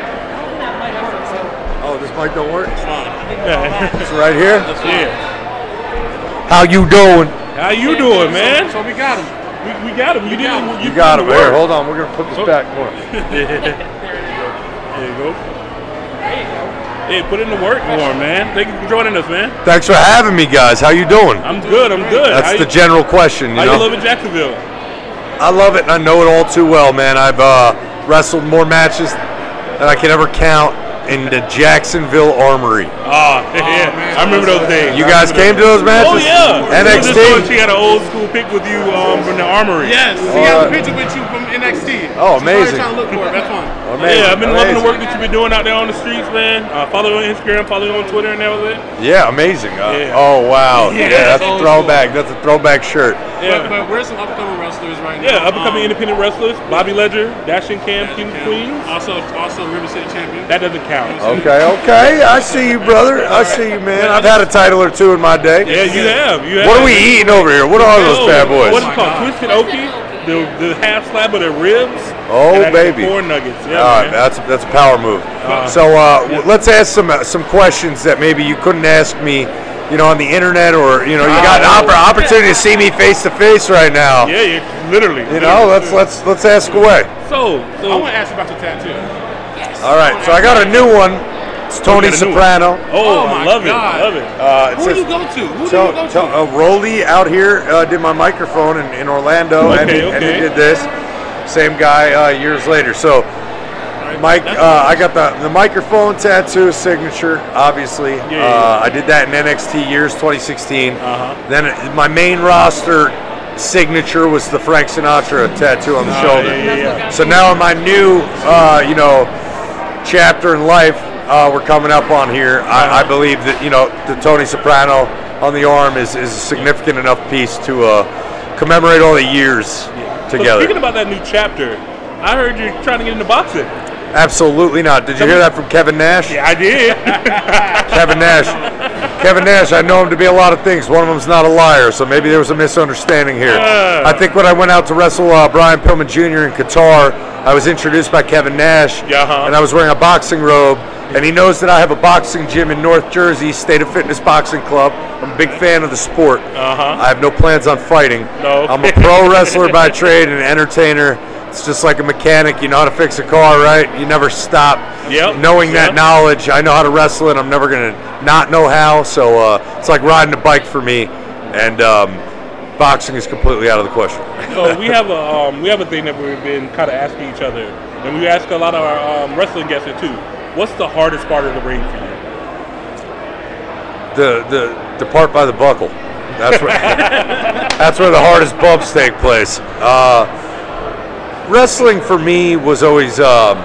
Oh, this mic don't work? Yeah. It's right here? Yeah. How you doing? How you doing, man? So we got him. We got him. You didn't. You got him. Here, hold on. We're going to put this back more. There you go. Hey, put in the work more, man. Thank you for joining us, man. Thanks for having me, guys. How you doing? I'm good. That's How the you, general question, how you you know? love in Jacksonville? I love it, and I know it all too well, man. I've wrestled more matches than I can ever count in the Jacksonville Armory. Oh, yeah. I remember those days. You guys came to those matches? Oh, yeah. NXT? She had an old school pic with you from the Armory. Yes. He has a picture with you from NXT. Oh, She's amazing. trying to look for it. That's fun. Amazing. Yeah, I've been loving the Amazing. work that you've been doing out there on the streets, man. Follow you on Instagram, follow you on Twitter, and that was it. Yeah, amazing. Yeah. Oh, wow. Yeah, Yeah, that's old a throwback. That's a throwback shirt. Yeah. But where's some upcoming wrestlers right now? Yeah, up and coming independent wrestlers. Bobby Ledger, Dashing Cam, King of Queens. Also River City champion. That doesn't count. Okay. I see you, brother. I see you, man. I've had a title or two in my day. Yeah, you have. What are we eating over here? What are those bad boys? What's it called? Twisted Okie? The half slab of their ribs. Oh, and actually baby. Corn nuggets. Yeah, All right, man. that's a power move. So let's ask some questions that maybe you couldn't ask me, on the internet, or you got an opportunity to see me face to face right now. Yeah, literally. Let's ask away. So I want to ask you about your tattoo. All right, so I got a new one. It's Tony got a new Soprano. Oh, my I love God. it. Love it. It Who says- do you go to? Who do you go to? Rolly out here did my microphone in Orlando, and he did this. Same guy years later. So, Mike, I got the microphone tattoo signature, obviously. Yeah. I did that in NXT years 2016. Then my main roster signature was the Frank Sinatra tattoo on the shoulder. Yeah. So now in my new, chapter in life, we're coming up on here. I believe that the Tony Soprano on the arm is a significant enough piece to commemorate all the years So together. speaking about that new chapter, I heard you're trying to get into boxing. Absolutely not. Did you hear that from Kevin Nash? Yeah, I did. Kevin Nash. Kevin Nash, I know him to be a lot of things. One of them's not a liar, so maybe there was a misunderstanding here. I think when I went out to wrestle Brian Pillman Jr. in Qatar, I was introduced by Kevin Nash, and I was wearing a boxing robe, and he knows that I have a boxing gym in North Jersey, State of Fitness Boxing Club. I'm a big fan of the sport. I have no plans on fighting. I'm a pro wrestler by trade and an entertainer. It's just like a mechanic. You know how to fix a car, right? You never stop knowing that knowledge. I know how to wrestle it. I'm never going to not know how. So it's like riding a bike for me. And boxing is completely out of the question. So we have a thing that we've been kind of asking each other. And we ask a lot of our wrestling guests here too. What's the hardest part of the ring for you? The part by the buckle. That's where that's where the hardest bumps take place. Wrestling for me was always,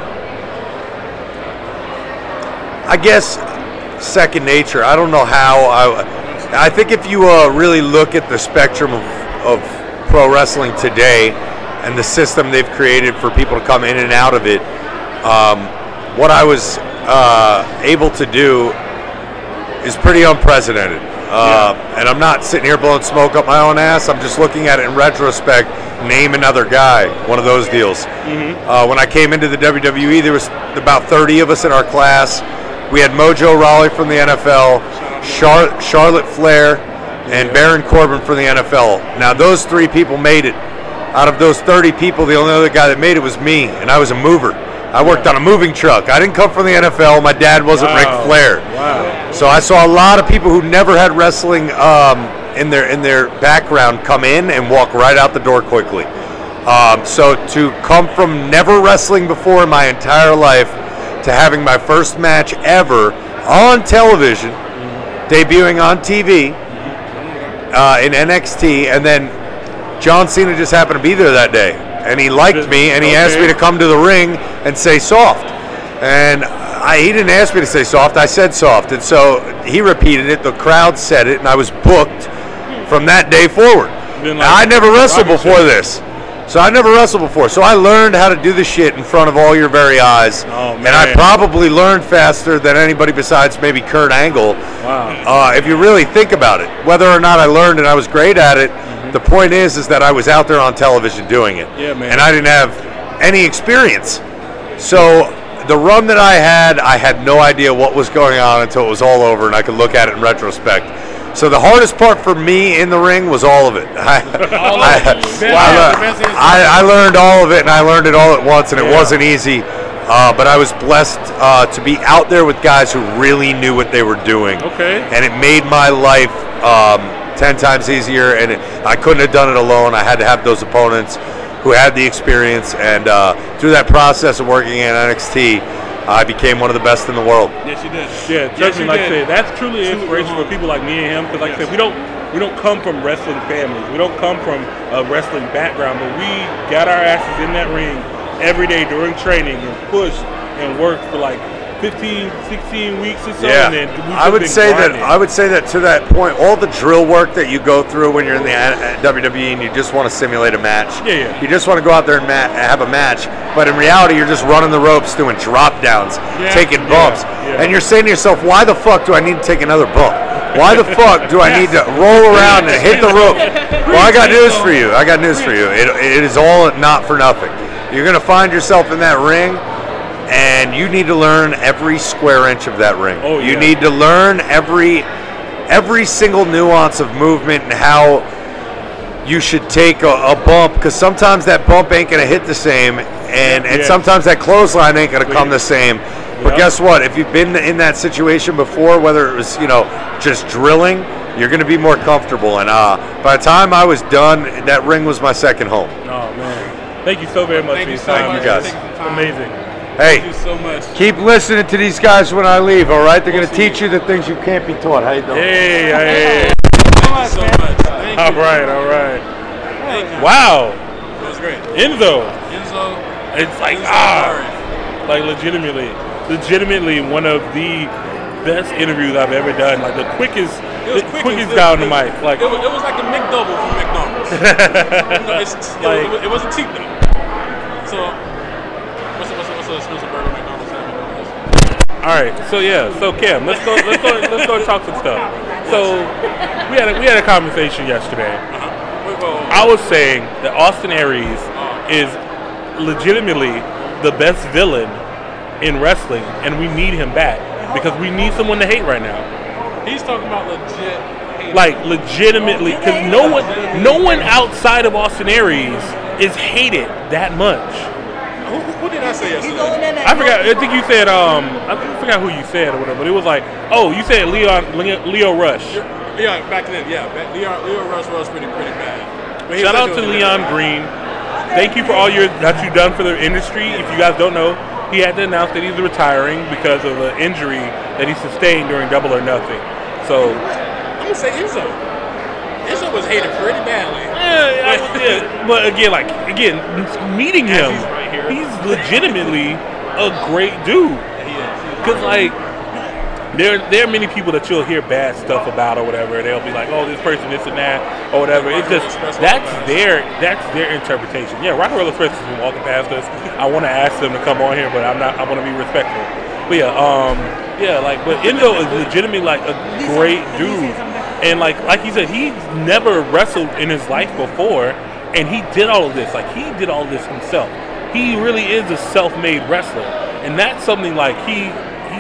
I guess, second nature. I don't know how. I think if you really look at the spectrum of pro wrestling today and the system they've created for people to come in and out of it, what I was able to do is pretty unprecedented. And I'm not sitting here blowing smoke up my own ass. I'm just looking at it in retrospect. Name another guy, one of those deals. When I came into the WWE, there was about 30 of us in our class. We had Mojo Rawley from the NFL, Charlotte Flair, and Baron Corbin from the NFL. Now, those 3 people made it. Out of those 30 people, the only other guy that made it was me, and I was a mover. I worked on a moving truck. I didn't come from the NFL. My dad wasn't Ric Flair. So I saw a lot of people who never had wrestling in their background come in and walk right out the door quickly. So to come from never wrestling before in my entire life to having my first match ever on television, debuting on TV in NXT, and then John Cena just happened to be there that day. And he liked me, and he asked me to come to the ring and say soft. And he didn't ask me to say soft, I said soft. And so he repeated it, the crowd said it, and I was booked from that day forward. I never wrestled before this. So I never wrestled before. So I learned how to do the shit in front of all your very eyes. And I probably learned faster than anybody besides maybe Kurt Angle. If you really think about it. Whether or not I learned and I was great at it, the point is that I was out there on television doing it. And I didn't have any experience. So the run that I had no idea what was going on until it was all over and I could look at it in retrospect. So the hardest part for me in the ring was all of it. I learned all of it, and I learned it all at once, and it wasn't easy. But I was blessed to be out there with guys who really knew what they were doing. And it made my life 10 times easier, and I couldn't have done it alone. I had to have those opponents who had the experience, and through that process of working in NXT, I became one of the best in the world. Yes, you did. Yeah, certainly. Like I said, that's truly an inspiration for people like me and him. Because, like I said, we don't come from wrestling families. We don't come from a wrestling background, but we got our asses in that ring every day during training and pushed and worked for like 15, 16 weeks or so. And then I would say that to that point, all the drill work that you go through when you're in the WWE and you just want to simulate a match. You just want to go out there and have a match, but in reality, you're just running the ropes, doing drop downs, taking bumps, and you're saying to yourself, "Why the fuck do I need to take another bump? Why the fuck do I need to roll around and hit the rope?" Well, I got news for you. It is all not for nothing. You're gonna find yourself in that ring, and you need to learn every square inch of that ring. You need to learn every single nuance of movement and how you should take a bump, because sometimes that bump ain't going to hit the same, and sometimes that clothesline ain't going to come the same. But guess what? If you've been in that situation before, whether it was just drilling, you're going to be more comfortable. And by the time I was done, that ring was my second home. Oh, man. Thank you so very much for your time. Thank you, guys. Amazing. Hey, thank you so much. Keep listening to these guys when I leave, all right? They're going to teach you the things you can't be taught. How you doing? Hey. Thank you so much. Thank you. All right. Thank you. Wow. That was great. Enzo. It's like, like legitimately one of the best interviews I've ever done. Like the quickest guy on the mic. Like it was like a McDouble from McDonald's. It wasn't cheap though. So what's a Spencer Burger McDonald's have? All right. So yeah. So Cam, let's go and talk some stuff. So we had a conversation yesterday. I was saying that Austin Aries is legitimately the best villain in wrestling, and we need him back because we need someone to hate right now. He's talking about legit hate. Like legitimately, because no one outside of Austin Aries is hated that much. Who did I say yesterday? I forgot. I think you said I forgot who you said or whatever. But it was like, oh, you said Leo Rush. Yeah, back then, yeah. Leo Rush was pretty bad. But Shout out to Leon Green. Thank you for all that you've done for the industry. If you guys don't know, he had to announce that he's retiring because of the injury that he sustained during Double or Nothing. So I'm gonna say Enzo. Enzo was hated pretty badly. Yeah, but again, meeting him, he's legitimately a great dude. Because there are many people that you'll hear bad stuff about or whatever. They'll be like, oh, this person, this and that, or whatever. It's just that's their interpretation. Yeah, Rock and Roll Express has been walking past us. I want to ask them to come on here, but I want to be respectful. But but Enzo is legitimately like a great dude, and like you said, he's never wrestled in his life before, and he did all of this. Like he did all of this himself. He really is a self-made wrestler, and that's something like he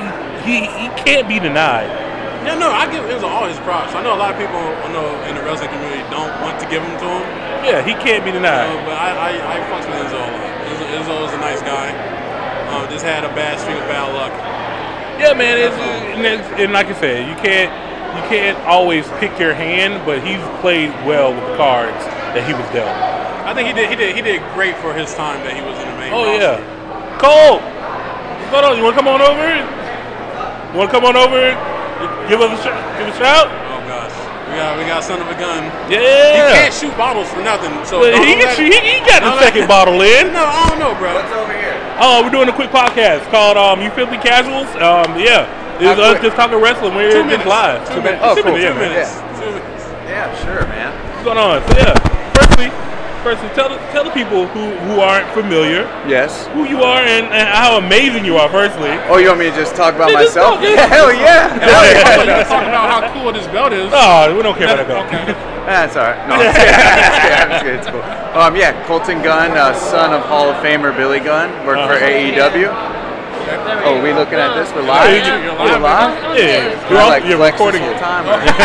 can't be denied. Yeah, no, I give Enzo all his props. I know a lot of people in the wrestling community don't want to give them to him. Yeah, he can't be denied. But I fucks with Enzo a lot. Enzo is a nice guy. Just had a bad string of bad luck. Yeah, man. And like I said, you can't always pick your hand, but he's played well with the cards that he was dealt. I think he did great for his time that he was in the main roster. Yeah. Cole, what's going on? You want to come on over? You want to come on over? Give us a shout. Oh gosh, we got son of a gun. Yeah. He can't shoot bottles for nothing. So he got the second bottle in. No, I don't know, bro. What's over here? Oh, we're doing a quick podcast called You Filthy Casuals. It's us just talking wrestling. We're just live. 2 minutes. Oh, cool. 2 minutes. Yeah. 2 minutes. Yeah, sure, man. What's going on? So firstly, tell the people who aren't familiar Yes. who you are and how amazing you are. Firstly. Oh, you want me to just talk about Just myself? talk, yeah. Hell yeah. Hell I yeah. thought you were talking about how cool this belt is. Oh, we don't care about that belt. Okay. That's all right. No, I'm just kidding. It's cool. Colton Gunn, son of Hall of Famer Billy Gunn, worked for AEW. Oh, we looking at this? We're live? You're We're live? Yeah. You're recording this it. whole time.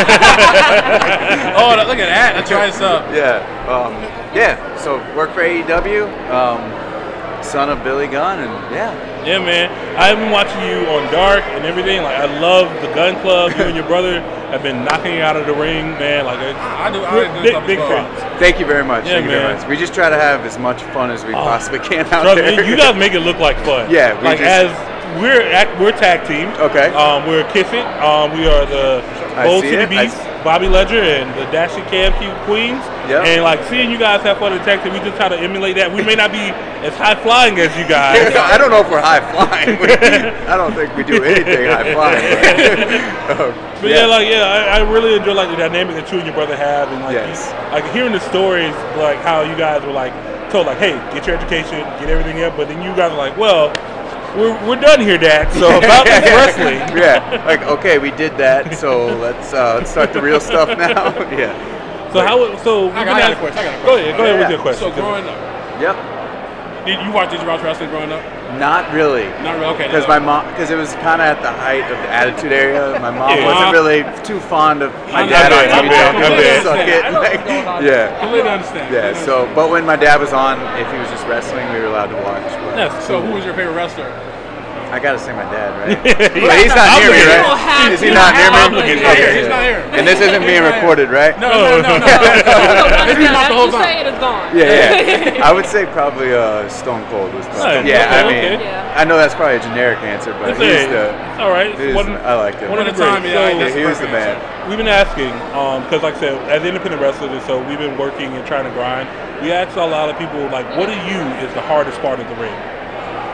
Oh, look at that. That's right. Up. Yeah. So work for AEW. Son of Billy Gunn, and Yeah, man. I've been watching you on Dark and everything. Like, I love the Gun Club. You and your brother have been knocking it out of the ring, man. Like, big props. Thank you very much. Yeah, Thank you very man. much. We just try to have as much fun as we possibly can out Trust there. me, you guys make it look like fun. Yeah, we're tag team. Okay. We're Kiss It. We are the I Bold see City it. Beast, Bobby Ledger, and the Dashing Cam Queens. Yep. And like seeing you guys have fun in tag team, we just try to emulate that. We may not be as high flying as you guys. I don't know if we're high flying. I don't think we do anything high flying. But I really enjoy like the dynamic that you and your brother have, and like like hearing the stories, like how you guys were like told like, hey, get your education, get everything up, but then you guys are like, well, we're done here, Dad. So about this wrestling. Yeah, like okay, we did that, so let's start the real stuff now. Yeah. So I got a question. Go ahead with your question. So growing up, did you watch wrestling growing up? Not really. Not really. Okay. Because my mom, because it was kind of at the height of the Attitude Era. My mom wasn't really too fond of my dad on TV. Yeah. Completely understand. Yeah. So, but when my dad was on, if he was just wrestling, we were allowed to watch. So who was your favorite wrestler? I gotta say my dad, right? But he's not near me, right? Is he not near me? He's not here. And this isn't being recorded, right? No. Maybe not the whole time. You say it is gone. Yeah. I would say probably Stone Cold was probably. Yeah, I mean, I know that's probably a generic answer, but he's the. All right. I liked him. One of the time, he was the man. We've been asking, because like I said, as independent wrestlers, and so we've been working and trying to grind. We ask a lot of people, like, what to you is the hardest part of the ring?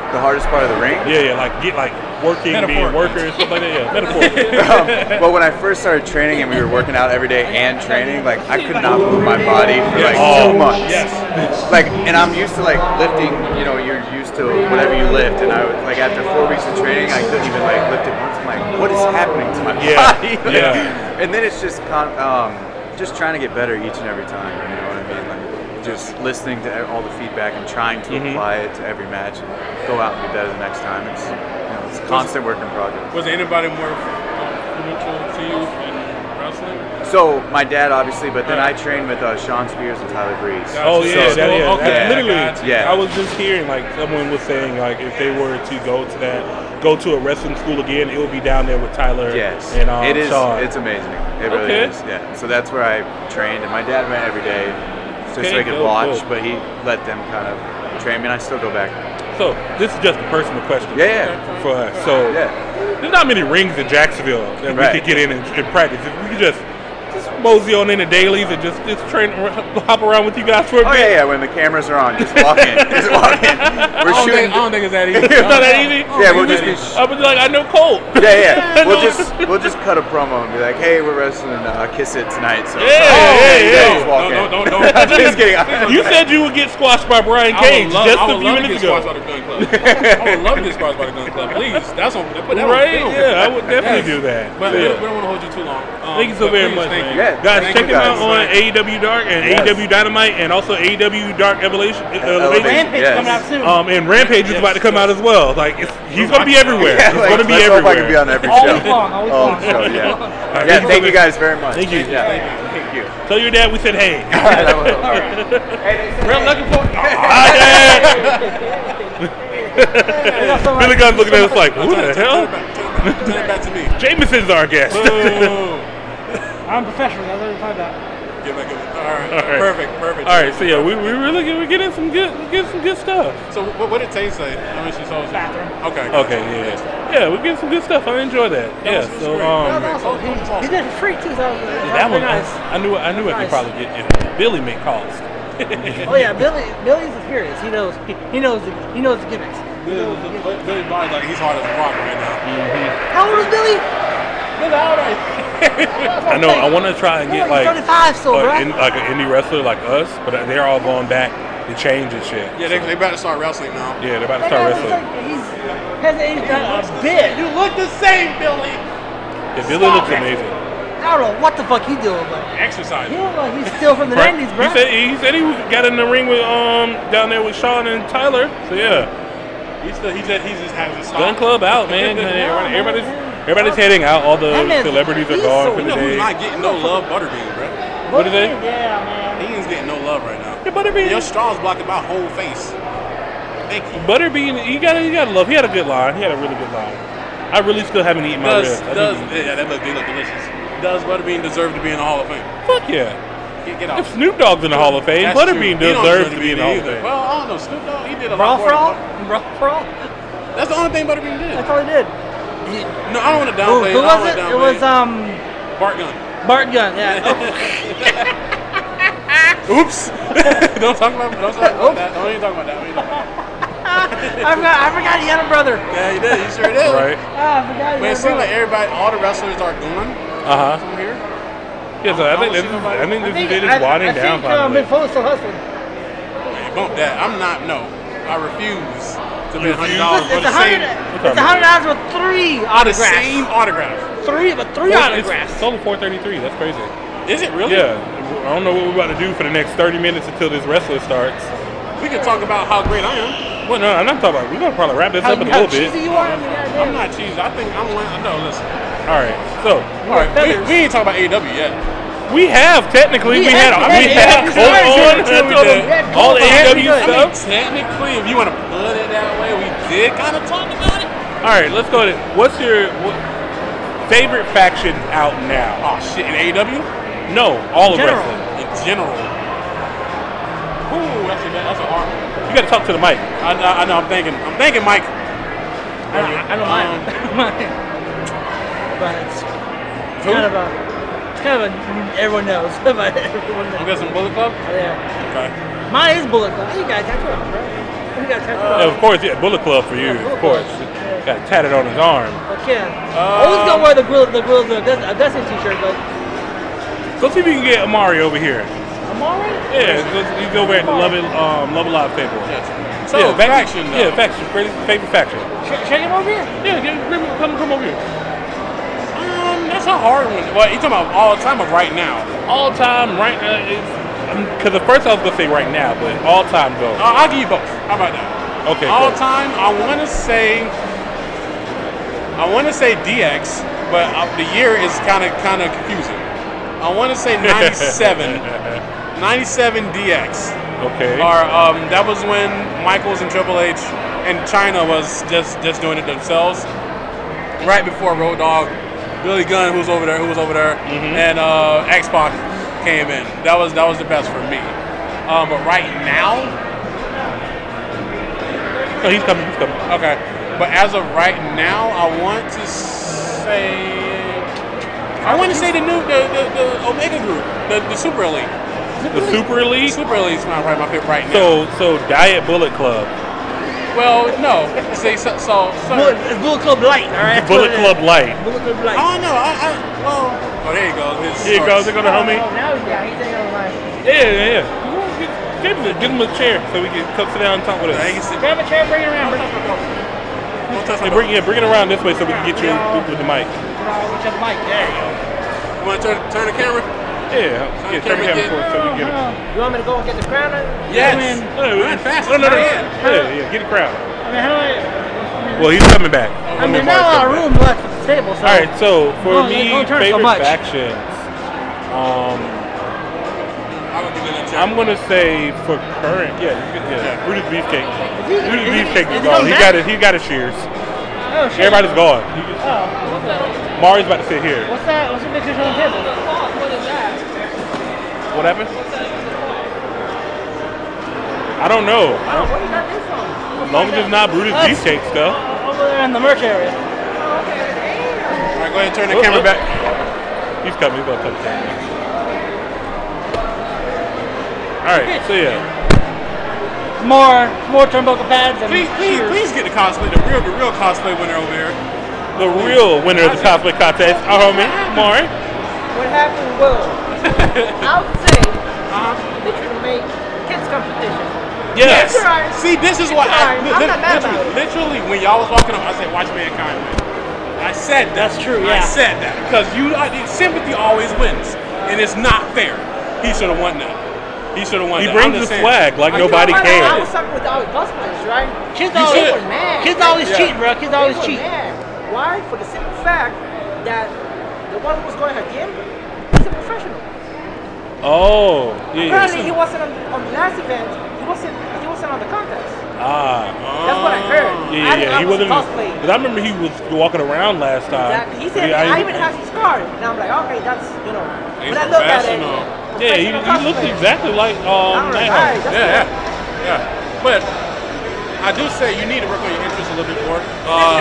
The hardest part of the ring? Yeah, like working, being a worker and stuff like that. Yeah, metaphorically. Well, when I first started training and we were working out every day and training, like I could not move my body for like 2 months. Yes. Like, and I'm used to like lifting. You know, you're used to whatever you lift, and I was like after 4 weeks of training, I couldn't even like lift it once. I'm like, what is happening to my body? Yeah. And then it's just trying to get better each and every time. You know what I mean? Like, just listening to all the feedback and trying to apply it to every match and go out and be better the next time. It's a constant work in progress. Was anybody more influential to you in wrestling? So my dad, obviously, but then I trained with Sean Spears and Tyler Breeze. Oh yeah, Okay. literally. Yeah. I was just hearing like someone was saying like if they were to go to a wrestling school again, it would be down there with Tyler. Yes, and it is. Sean. It's amazing. It really is. Yeah. So that's where I trained, and my dad went every day just so he could watch, but he let them kind of train me, and I still go back. So this is just a personal question. Yeah. For us. So there's not many rings in Jacksonville that we could get in and practice. If we could just mosey on in the dailies and just train, hop around with you guys for a bit. Oh yeah, when the cameras are on, just walk in. Just walk in. We're shooting. I don't think it's that easy. It's not that easy. Yeah, we'll just be. I was like, I know Colt. Yeah. We'll just cut a promo and be like, hey, we're wrestling Kiss It tonight. So Yeah. just walk in. Don't. Just kidding. You said you would get squashed by Brian Cage just a few minutes ago. I would love to get squashed by the Gun Club. Please, that's on. Right? Yeah, I would definitely do that. But we don't want to hold you too long. Thank you so very much, man. Yeah. Guys, Thank check you him guys. out on AEW Dark and AEW Dynamite and also AEW Dark Elevation. Rampage coming out soon. And Rampage is about to come out as well. Like he's going to be everywhere. Yeah, he's going to be let's hope I can be everywhere. on every Always show. long, always long. Show, yeah. Right, Yeah, thank you guys very much. Thank you. Yeah, thank you. Tell your dad we said hey. All right, I will. All right. Real looking for. Hi, Dad. Billy Gunn's looking at us like, who the hell? Turn it back to me. Jameson's our guest. I'm professional. That's what we're talking about. Get back in. All right. Perfect. All right, so yeah, we're getting some good stuff. So what did Tay say? I mean, she told us. Bathroom. Okay. Okay, yeah, we're getting some good stuff. I enjoy that. Yeah, so That was awesome. He did it for free too. That was that one, nice. I knew I could probably get Billy make calls. Oh yeah, Billy's experience. He knows the gimmicks. Billy Barnes, like he's hard as a rock right now. How old is Billy? I know. I want to try and get He's 35 still, bro. like an indie wrestler like us, but they're all going back to change and shit. Yeah, they about to start wrestling now. Yeah, they're about to start wrestling. He hasn't aged a bit. You look the same, Billy. Yeah, Billy looks amazing. I don't know what the fuck he doing, but Exercise. he looks like he's still from the 90s, bro. He said he got in the ring with down there with Sean and Tyler. So yeah, He just has his style. Gun Club out, man. Everybody's heading out. All the celebrities are gone for You the know who's day. not getting no love? Butterbean, bro. What is it? Yeah, man. He ain't getting no love right now. Yeah, Butterbean. Your straw's blocking my whole face. Thank you. Butterbean, you gotta love. He had a good line. He had a really good line. I really still haven't eaten my ribs. They look delicious. Does Butterbean deserve to be in the Hall of Fame? Fuck yeah. Get out. If Snoop Dogg's in the Hall of Fame, That's Butterbean true. He don't deserves to deserve be in the Hall of Fame. Well, I don't know. Snoop Dogg, he did a Brawl lot for all? That's the only thing Butterbean did. That's all he did. No, I don't want to downplay. Who was it? It was Bart Gunn. Bart Gunn, yeah. Oops. Don't talk about that. Don't even talk about that. I forgot he had a brother. Yeah, you did. You sure did. Right. I forgot he But had it a seems brother. like all the wrestlers are gone from here. Yeah, so I think this is winding down. I think Mick Foley's still hustling. Man, bump that. I refuse to pay $100 for It's the same. $100 with 3 The autographs. same autograph. Three autographs. It's only $433. That's crazy. Is it really? Yeah. I don't know what we're about to do for the next 30 minutes until this wrestler starts. We can talk about how great I am. Well, no, I'm not talking about. We're gonna probably wrap this up in a little bit. Cheesy you are? I'm not cheesy. I think I'm winning. No, listen. All right. So All right, we ain't talking about AEW yet. we have technically we had Colt on. All the AEW stuff. Technically, if you want to put it that way, we did kind of talk about it. All right, let's go to what's your favorite faction out now? Oh shit, in AEW? No, all of wrestling. In general. Ooh, that's a hard one. You got to talk to the mic. I know. I'm thinking, Mike. I don't mind. But it's kind of a everyone knows. But everyone knows. I'm guessing Bullet Club. Yeah. Okay. Mine is Bullet Club. You guys, that's what I'm He got tattooed Yeah, on. of course, yeah, Bullet Club for you, of course. Got it tatted on his arm. Okay. I was gonna wear the Destiny t-shirt, but Go see if you can get Amari over here. Amari? Yeah, he's over at the Love Alive table. Yes. So, faction, though. Yeah, faction. Favorite faction. Shake him over here? Yeah, come over here. That's a hard one. Well, you talking about all time or right now? All time, right now, because at first I was going to say right now, but all time go. I'll give you both. How about that? Okay. All go. time, I want to say DX, but the year is kind of confusing. I want to say 97. 97 DX. Okay. Or that was when Michaels and Triple H and China was just doing it themselves. Right before Road Dogg, Billy Gunn, who was over there, and X-Pac came in. That was the best for me. But right now, Oh, he's coming. okay. But as of right now, I want to say the Omega group, the Super Elite. The Super Elite? Super Elite is probably my favorite right now. So Diet Bullet Club. Well, no. See, so It's Bullet Club Light, all right? Bullet Club Light. Bullet Club Light. Oh no, oh, there you go. Here you go. They're gonna help me. Now he's taking on the line. Yeah. Give him a chair so we can come sit down and talk with us. Grab a chair, bring it around. Hey, bring it around this way so we can get you with the mic. With the mic, there you go. You want to turn the camera? Yeah. Turn the camera for us so we can get it. You want me to go and get the crown? Yes. Run fast. No. Yeah, get a crowd. I mean, how do I... Well, he's coming back. I mean, there's not a lot of room left at the table, so... Alright, so for me, don't turn so favorite much. factions. I'm gonna say for current, Brutus Beefcake. Brutus Beefcake is gone. He got his shears. Oh, shit. Everybody's gone. Oh. Mari's about to sit here. What's that? What's the picture on the table? What is that? What happened? I don't know. Where you got this from? As long as it's not Brutus Beefcake stuff. Over there in the merch area. Alright, go ahead and turn the camera back. He's coming. He's gonna touch the camera. Alright, so yeah. More turnbuckle pads and Please get the cosplay, the real cosplay winner over here. The real winner of the cosplay contest, our homie, Mari. What happened was, I would say, they should make kids competition. Yes. That's right. See, this is why I'm not mad about it. literally when y'all was walking up, I said, "Watch Mankind win." I said that. That's true, I yeah. said that because sympathy always wins, and it's not fair. He should have won that. He should have won He that. brings the swag like nobody I cares. was talking with all the cosplayers, right? Kids They always, were mad. kids always cheating, bro. Kids always They were cheat. mad. Why? For the simple fact that the one who was going again, he's a professional. Oh, yeah. Apparently, he wasn't on the last event. He wasn't on the contest. That's what I heard. Yeah. He wasn't. Cosplay. Because I remember he was walking around last time. Exactly. He said, I even have his card. And I'm like, okay, that's, He's when I look at it, professional. Yeah, he looks exactly like I'm like, Nighthawk. alright, Yeah. But I do say you need to work on your interests a little bit more.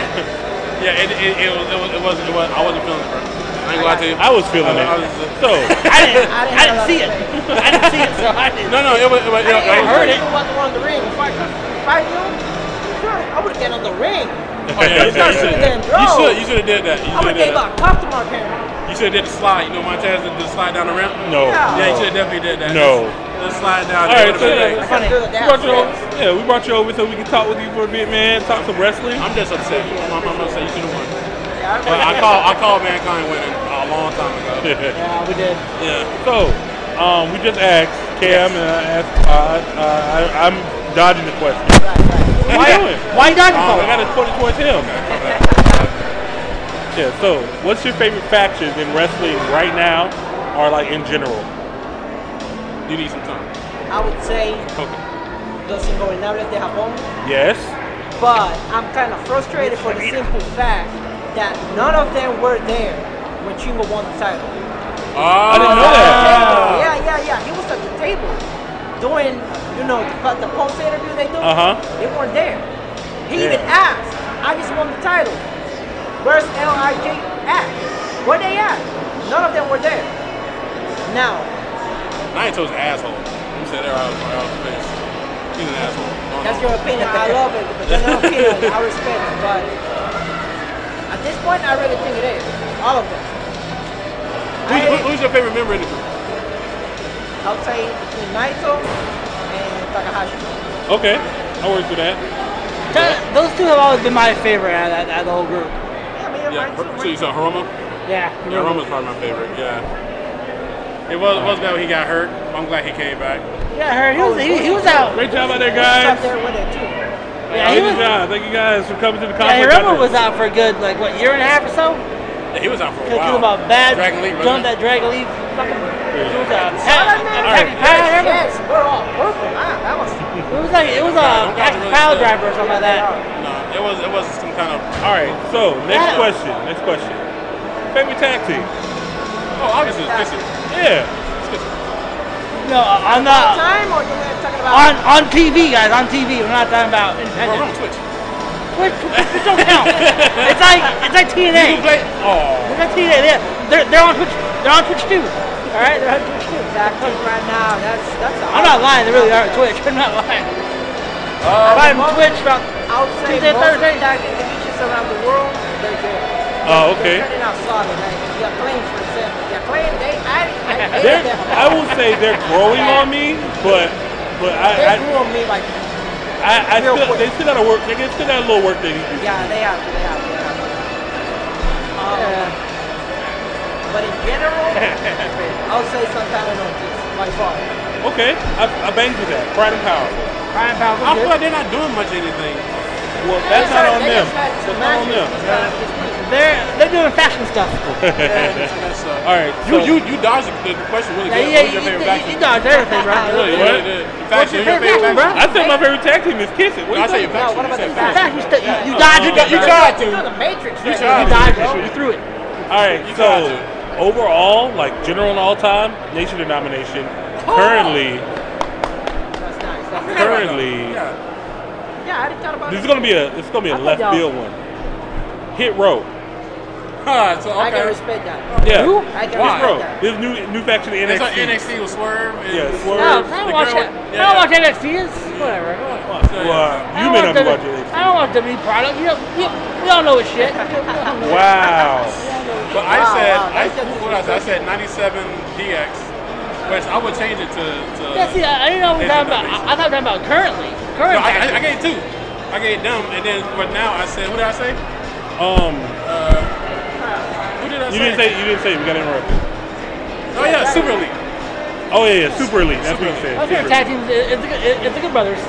It wasn't. I wasn't feeling it, bro. I ain't gonna lie to you. I was feeling it. So I didn't see it. I didn't see it, so I didn't. No, it was. I heard it. Wasn't on the ring. If I knew, I would have get on the ring. Oh, yeah, you should have did that. I would have gave a cup to Mark Henry. You should have did the slide. You know Montez did the slide down the ramp? no. Yeah, you should have definitely did that. No. The slide down. All right, That so would've been yeah, nice. Funny. we brought you over so we can talk with you for a bit, man. Talk some wrestling. I'm just upset. I'm upset. You should have won. Yeah, But I called Mankind winning a long time ago. Yeah, we did. Yeah. So, we just asked Cam and I asked Todd. I'm dodging the question. What are you doing? Why you dodging I for? got to point it towards him. Yeah. So, what's your favorite factions in wrestling right now, or like in general? You need some time. I would say Okay. Los Ingobernables de Japón. Yes. But I'm kind of frustrated for the simple fact that none of them were there when Chingo won the title. I didn't know that. Yeah. He was at the table doing, the post interview they do. They weren't there. He even asked, I just won the title. Where's LIJ at? Where they at? None of them were there. Now, Naito's an asshole. You said that out of his face. He's an asshole. That's your opinion. I love it, but that's your opinion. I respect it, but at this point, I really think it is. All of them. Who's your favorite member in the group? I would say between Naito and Takahashi. Okay, I'll work with that. Those two have always been my favorite out of the whole group. Yeah, but you're right too. So you saw Hiromu? Yeah. Yeah, Hiromu's probably my favorite. Yeah. It was bad when he got hurt. I'm glad he came back. Yeah, I heard he was out. Great job out there, He was guys. out there with it too. Yeah, he Good was. job. Thank you guys for coming to the Yeah, conference. Hiromu was out for a good year and a half or so. Yeah, he was out for a Because while. about bad Dragon League, jumped wasn't that Dragon League. Fucking. It was a Yes, we're all purple. That was. It was a pile driver or something like that. No, it was some kind of. All right. So next question. Favorite tag team? Oh, obviously it's Kissy. Yeah. No, I'm not. Time or you're talking about On TV, guys. On TV. We're not talking about Bro, independent. we're on Twitch. Twitch don't count. It's like TNA. You play. Oh. It's like TNA. Yeah. They're on Twitch. They're on Twitch too. All right. They're on Twitch too. exactly right now? That's. I'm not lying. They really are on Twitch. I'm not lying. I'm on Twitch about I would say Tuesday, most Thursday. of the divisions around the world, they're good. Oh, okay. They're turning out solid. Like your claims, for example. Your claim, I will say they're growing on me, but they I grew on me like. they still gotta work. They still got a little work they need to do. Yeah, they have. But in general, I would say sometimes just by far. Okay, I banged with that. Pride and Powerful. Prime Power. I feel like they're not doing much anything. Well, that's not on them. That's not on them. They're doing fashion stuff. All right. So, You dodged the question really good. Yeah, What was your favorite faction? you dodged everything, bro. Really, What? Faction, your favorite faction, faction? bro? I said my favorite tag team is Kiss It. What No, I you say your talking faction. what about You the said Fashion stuff. You dodged it. You tried to. You're the Matrix. You right tried You now. dodged it. You threw it. All right. You So tried to. overall, like general and all time, Nation denomination. Currently, That's nice. That's nice. currently, Yeah, I didn't thought about this it. is gonna be a left y'all- field one. Hit Row. So, I can okay. respect that. Yeah. Who? I can Hit respect Row. that. This new faction in It's like NXT. NXT with Swerve. And Yeah, No, Swerve. I don't watch that. I don't watch NXT. It's whatever. Well, I you don't may watch not be WWE. watching I don't watch WWE product. We all know it's shit. it. Wow. But I Wow, said, wow, that's what I said 97 DX, which I would change it to Yeah, see, I didn't know what we were talking about. I thought we were talking about currently. No, I gave two. I gave them, and then, but now I said, who did I say? Who did I say? You didn't say we got interrupted. Oh yeah, Super Elite. Oh yeah, Super Elite. That's what you said. My favorite tag team is the Good Brothers.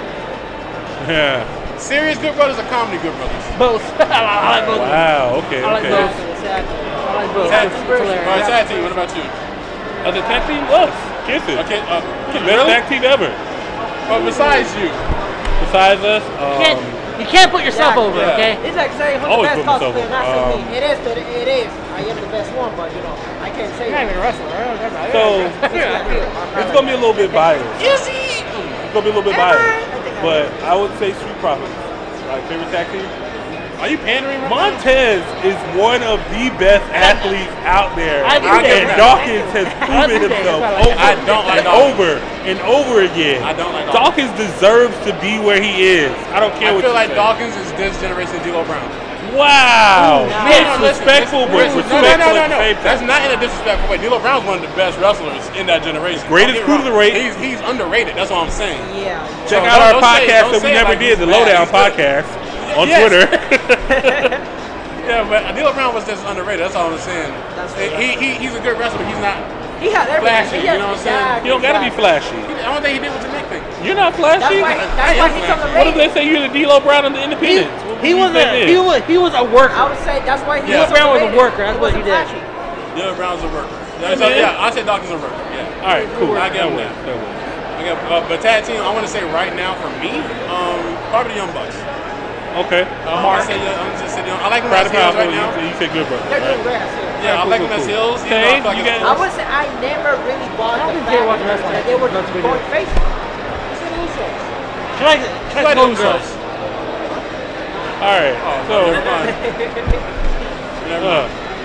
Yeah. Serious Good Brothers or Comedy Good Brothers? Both. I like both. Wow. Okay. I like Okay. both. Exactly. I like both. Tag It's team. hilarious. All right, tag team. What about you? The tag team was Kiss It. Okay. The best tag team ever. But besides you, Besides us, You can't put yourself over, yeah. okay? It's like saying who's Always the put best myself cosplayer, not over. saying me. It is. I am the best one, but I can't say You're not that. even a wrestler. Right? So Yeah. it's gonna be a little bit biased. It's gonna be a little bit biased, but I would say Street Profits. Like favorite tag team. are you pandering right now? Montez is one of the best athletes out there, I do and that. Dawkins has proven do that. himself That's over I don't like and Dawkins. over and over again. I don't like Dawkins deserves to be where he is. I don't care I what feel you like say. Dawkins is this generation D'Lo Brown. Wow, Ooh, it's no, respectful, but respectful at the same That's time. not in a disrespectful way. D'Lo Brown's one of the best wrestlers in that generation. Greatest Don't get me wrong. cruiserweight. He's underrated. That's what I'm saying. Yeah. Check So out our don't say- podcast don't that we say it never like did, he's the bad. Lowdown He's good. podcast on Yes. Twitter. Yeah, but D'Lo Brown was just underrated. That's all I'm saying. That's He's a good wrestler, but he's not. He had Flashy, everything. you know what I'm saying? You don't gotta be flashy. I don't think he did what you make think. You're not That's flashy. why he's on the What if radio. they say you're the D'Lo Brown of the Independents? He was a worker. I would say that's why Yeah. he's Brown was a worker. That's what he did. D'Lo Brown's a worker. Yeah, So, man. yeah, I said Dawkins a worker. Yeah. All right, cool. I give him works. that. That works. I got, but tag team, I want to say right now for me, probably the Young Bucks. Okay. I'm gonna say I like them Proud as of heels Powerful. right now. You said good, brother. They're Right? doing great. I see. Yeah, I like them as heels. even though I Okay, feel like you it's- got- I would say I never really bought I the think they watch fact wrestling. that they were That's what we going do. face. It's an Usos. She likes I like the Golden Usos. Girls. All right. Oh, So, never mind. Never mind.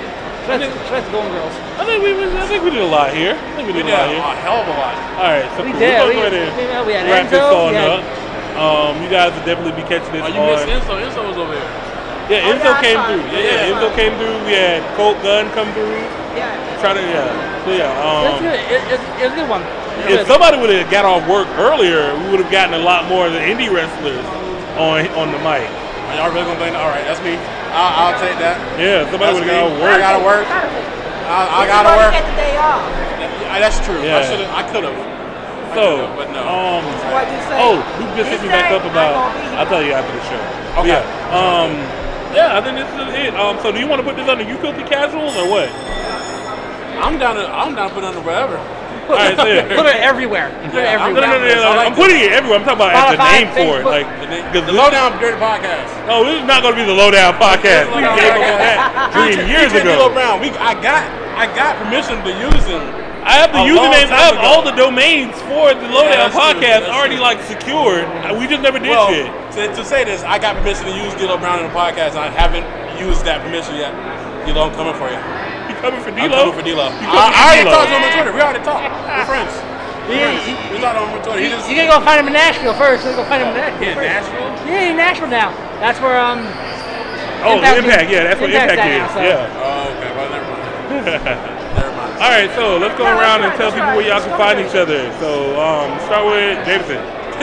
That's Golden Girls. I think we did a lot here. I think we did a lot here. A hell of a lot. All right, so We cool. did. We're going to go ahead We had and wrap this Enzo, on we had- up. You guys will definitely be catching this Oh, you on. missed Enzo. Enzo was over here. Yeah, Enzo came through. Yeah, Enzo came through. We had Colt Gunn come through. Yeah. Try to, So It's good. It's a good one. if somebody would have got off work earlier, we would have gotten a lot more of the indie wrestlers on the mic. Are y'all really gonna blame that? All right, that's me. I'll take that. Yeah, somebody would have got off work. I gotta work. I gotta work. Get the day off. That's true. Yeah. I could have. So, but no. What'd you say? Luke just hit me back up about. I'll tell you after the show. Okay. Yeah, I think this is it. So do you want to put this under You Filthy Casuals or what? I'm down to put it under wherever. All right, so yeah. Put it everywhere. Put it everywhere. No, I'm putting it everywhere. I'm talking about as the name for it. Like, The Lowdown Dirty Podcast. no, this is not going to be the Lowdown Podcast. We gave up on that 3 years ago. Brown. I got permission to use them. I have the A long usernames. time I have ago. all the domains for the Lowdown that's true, Podcast that's already true. like secured. We just never did Well, shit. to say this, I got permission to use D'Lo Brown in the podcast. I haven't used that permission yet. D'Lo, I'm coming for you. You coming for I'm D-Lo? coming for D'Lo. You coming I for already D-Lo? talked to him on Twitter. We already talked. We're friends. We talked on Twitter. He just You gotta go find him in Nashville first. You gotta go find him in Nashville. in first. Nashville. Yeah, in Nashville now. That's where Oh, Impact. Yeah, that's what Impact now, is. so. Yeah. Oh, okay. Well, never mind. Never mind. All right, so let's go around and tell people where y'all can find each other. So start with Jameson.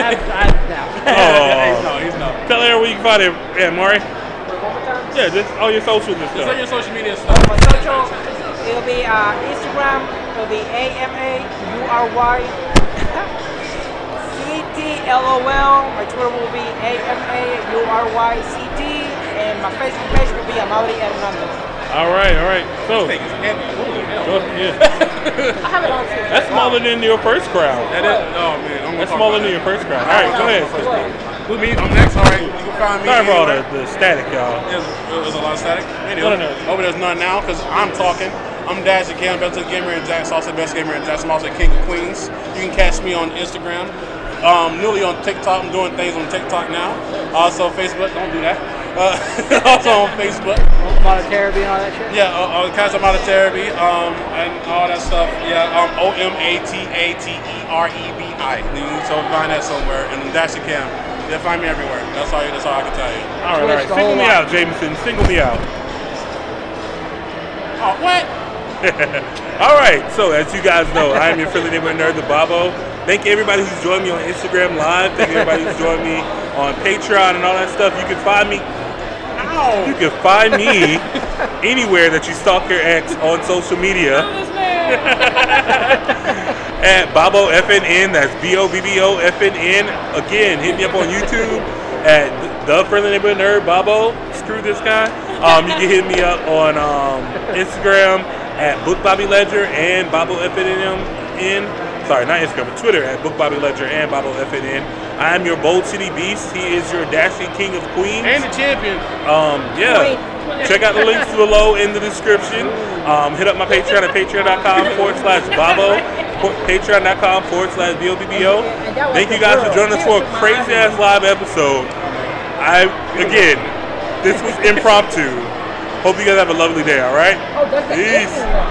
Oh, He's no. tell everyone where you can find it. Yeah, Maury. Yeah, just all your socials and Just on stuff. your social media stuff. My social, it'll be Instagram, it'll be AMAURY CTLOL. My Twitter will be AMAURYCT, and my Facebook page will be Amaury Hernando. All right. So, Hey, it's heavy. Holy hell. yeah. I have it on too. That's smaller than your first crowd. That is. Oh man. That's smaller than your first crowd. All right, go ahead. Who me? I'm next. All right. You can find me. Sorry for all anywhere. the static, y'all. There's a lot of static. Anyway, No. hope there's none now because I'm talking. I'm Dash the Cam, Best Gamer in Jax, also Best Gamer in Jax. I'm also King of Queens. You can catch me on Instagram. Newly on TikTok. I'm doing things on TikTok now. Also Facebook. Don't do that. Also on Facebook. Monetary and all that shit. Yeah, Casa Monetary, and all that stuff. Yeah, OMATATEREBI. So find that somewhere. And Dash the Cam. You'll find me everywhere. That's all I can tell you. All right. Single me out, Jameson. Single me out. Oh, what? All right, so as you guys know, I am your Philly neighborhood nerd, the Babo. Thank you everybody who's joined me on Instagram Live. Thank you everybody who's joined me on Patreon and all that stuff. You can find me. You can find me anywhere that you stalk your ex on social media at Babo FNN. That's BOBBOFNN. Again, hit me up on YouTube at the Friendly Neighborhood Nerd Babo. Screw this guy. You can hit me up on Instagram at Book Bobby Ledger and Babo FNN. Sorry, not Instagram, but Twitter at Book Bobby Ledger and Babo FNN. I am your Bold City Beast. He is your dashing King of Queens. And the champion. Yeah. Check out the links below in the description. Hit up my Patreon at patreon.com/Babo. Patreon.com/BOBBO. Thank you guys for joining us for a crazy ass live episode. This was impromptu. Hope you guys have a lovely day, alright? Oh, that's the Peace.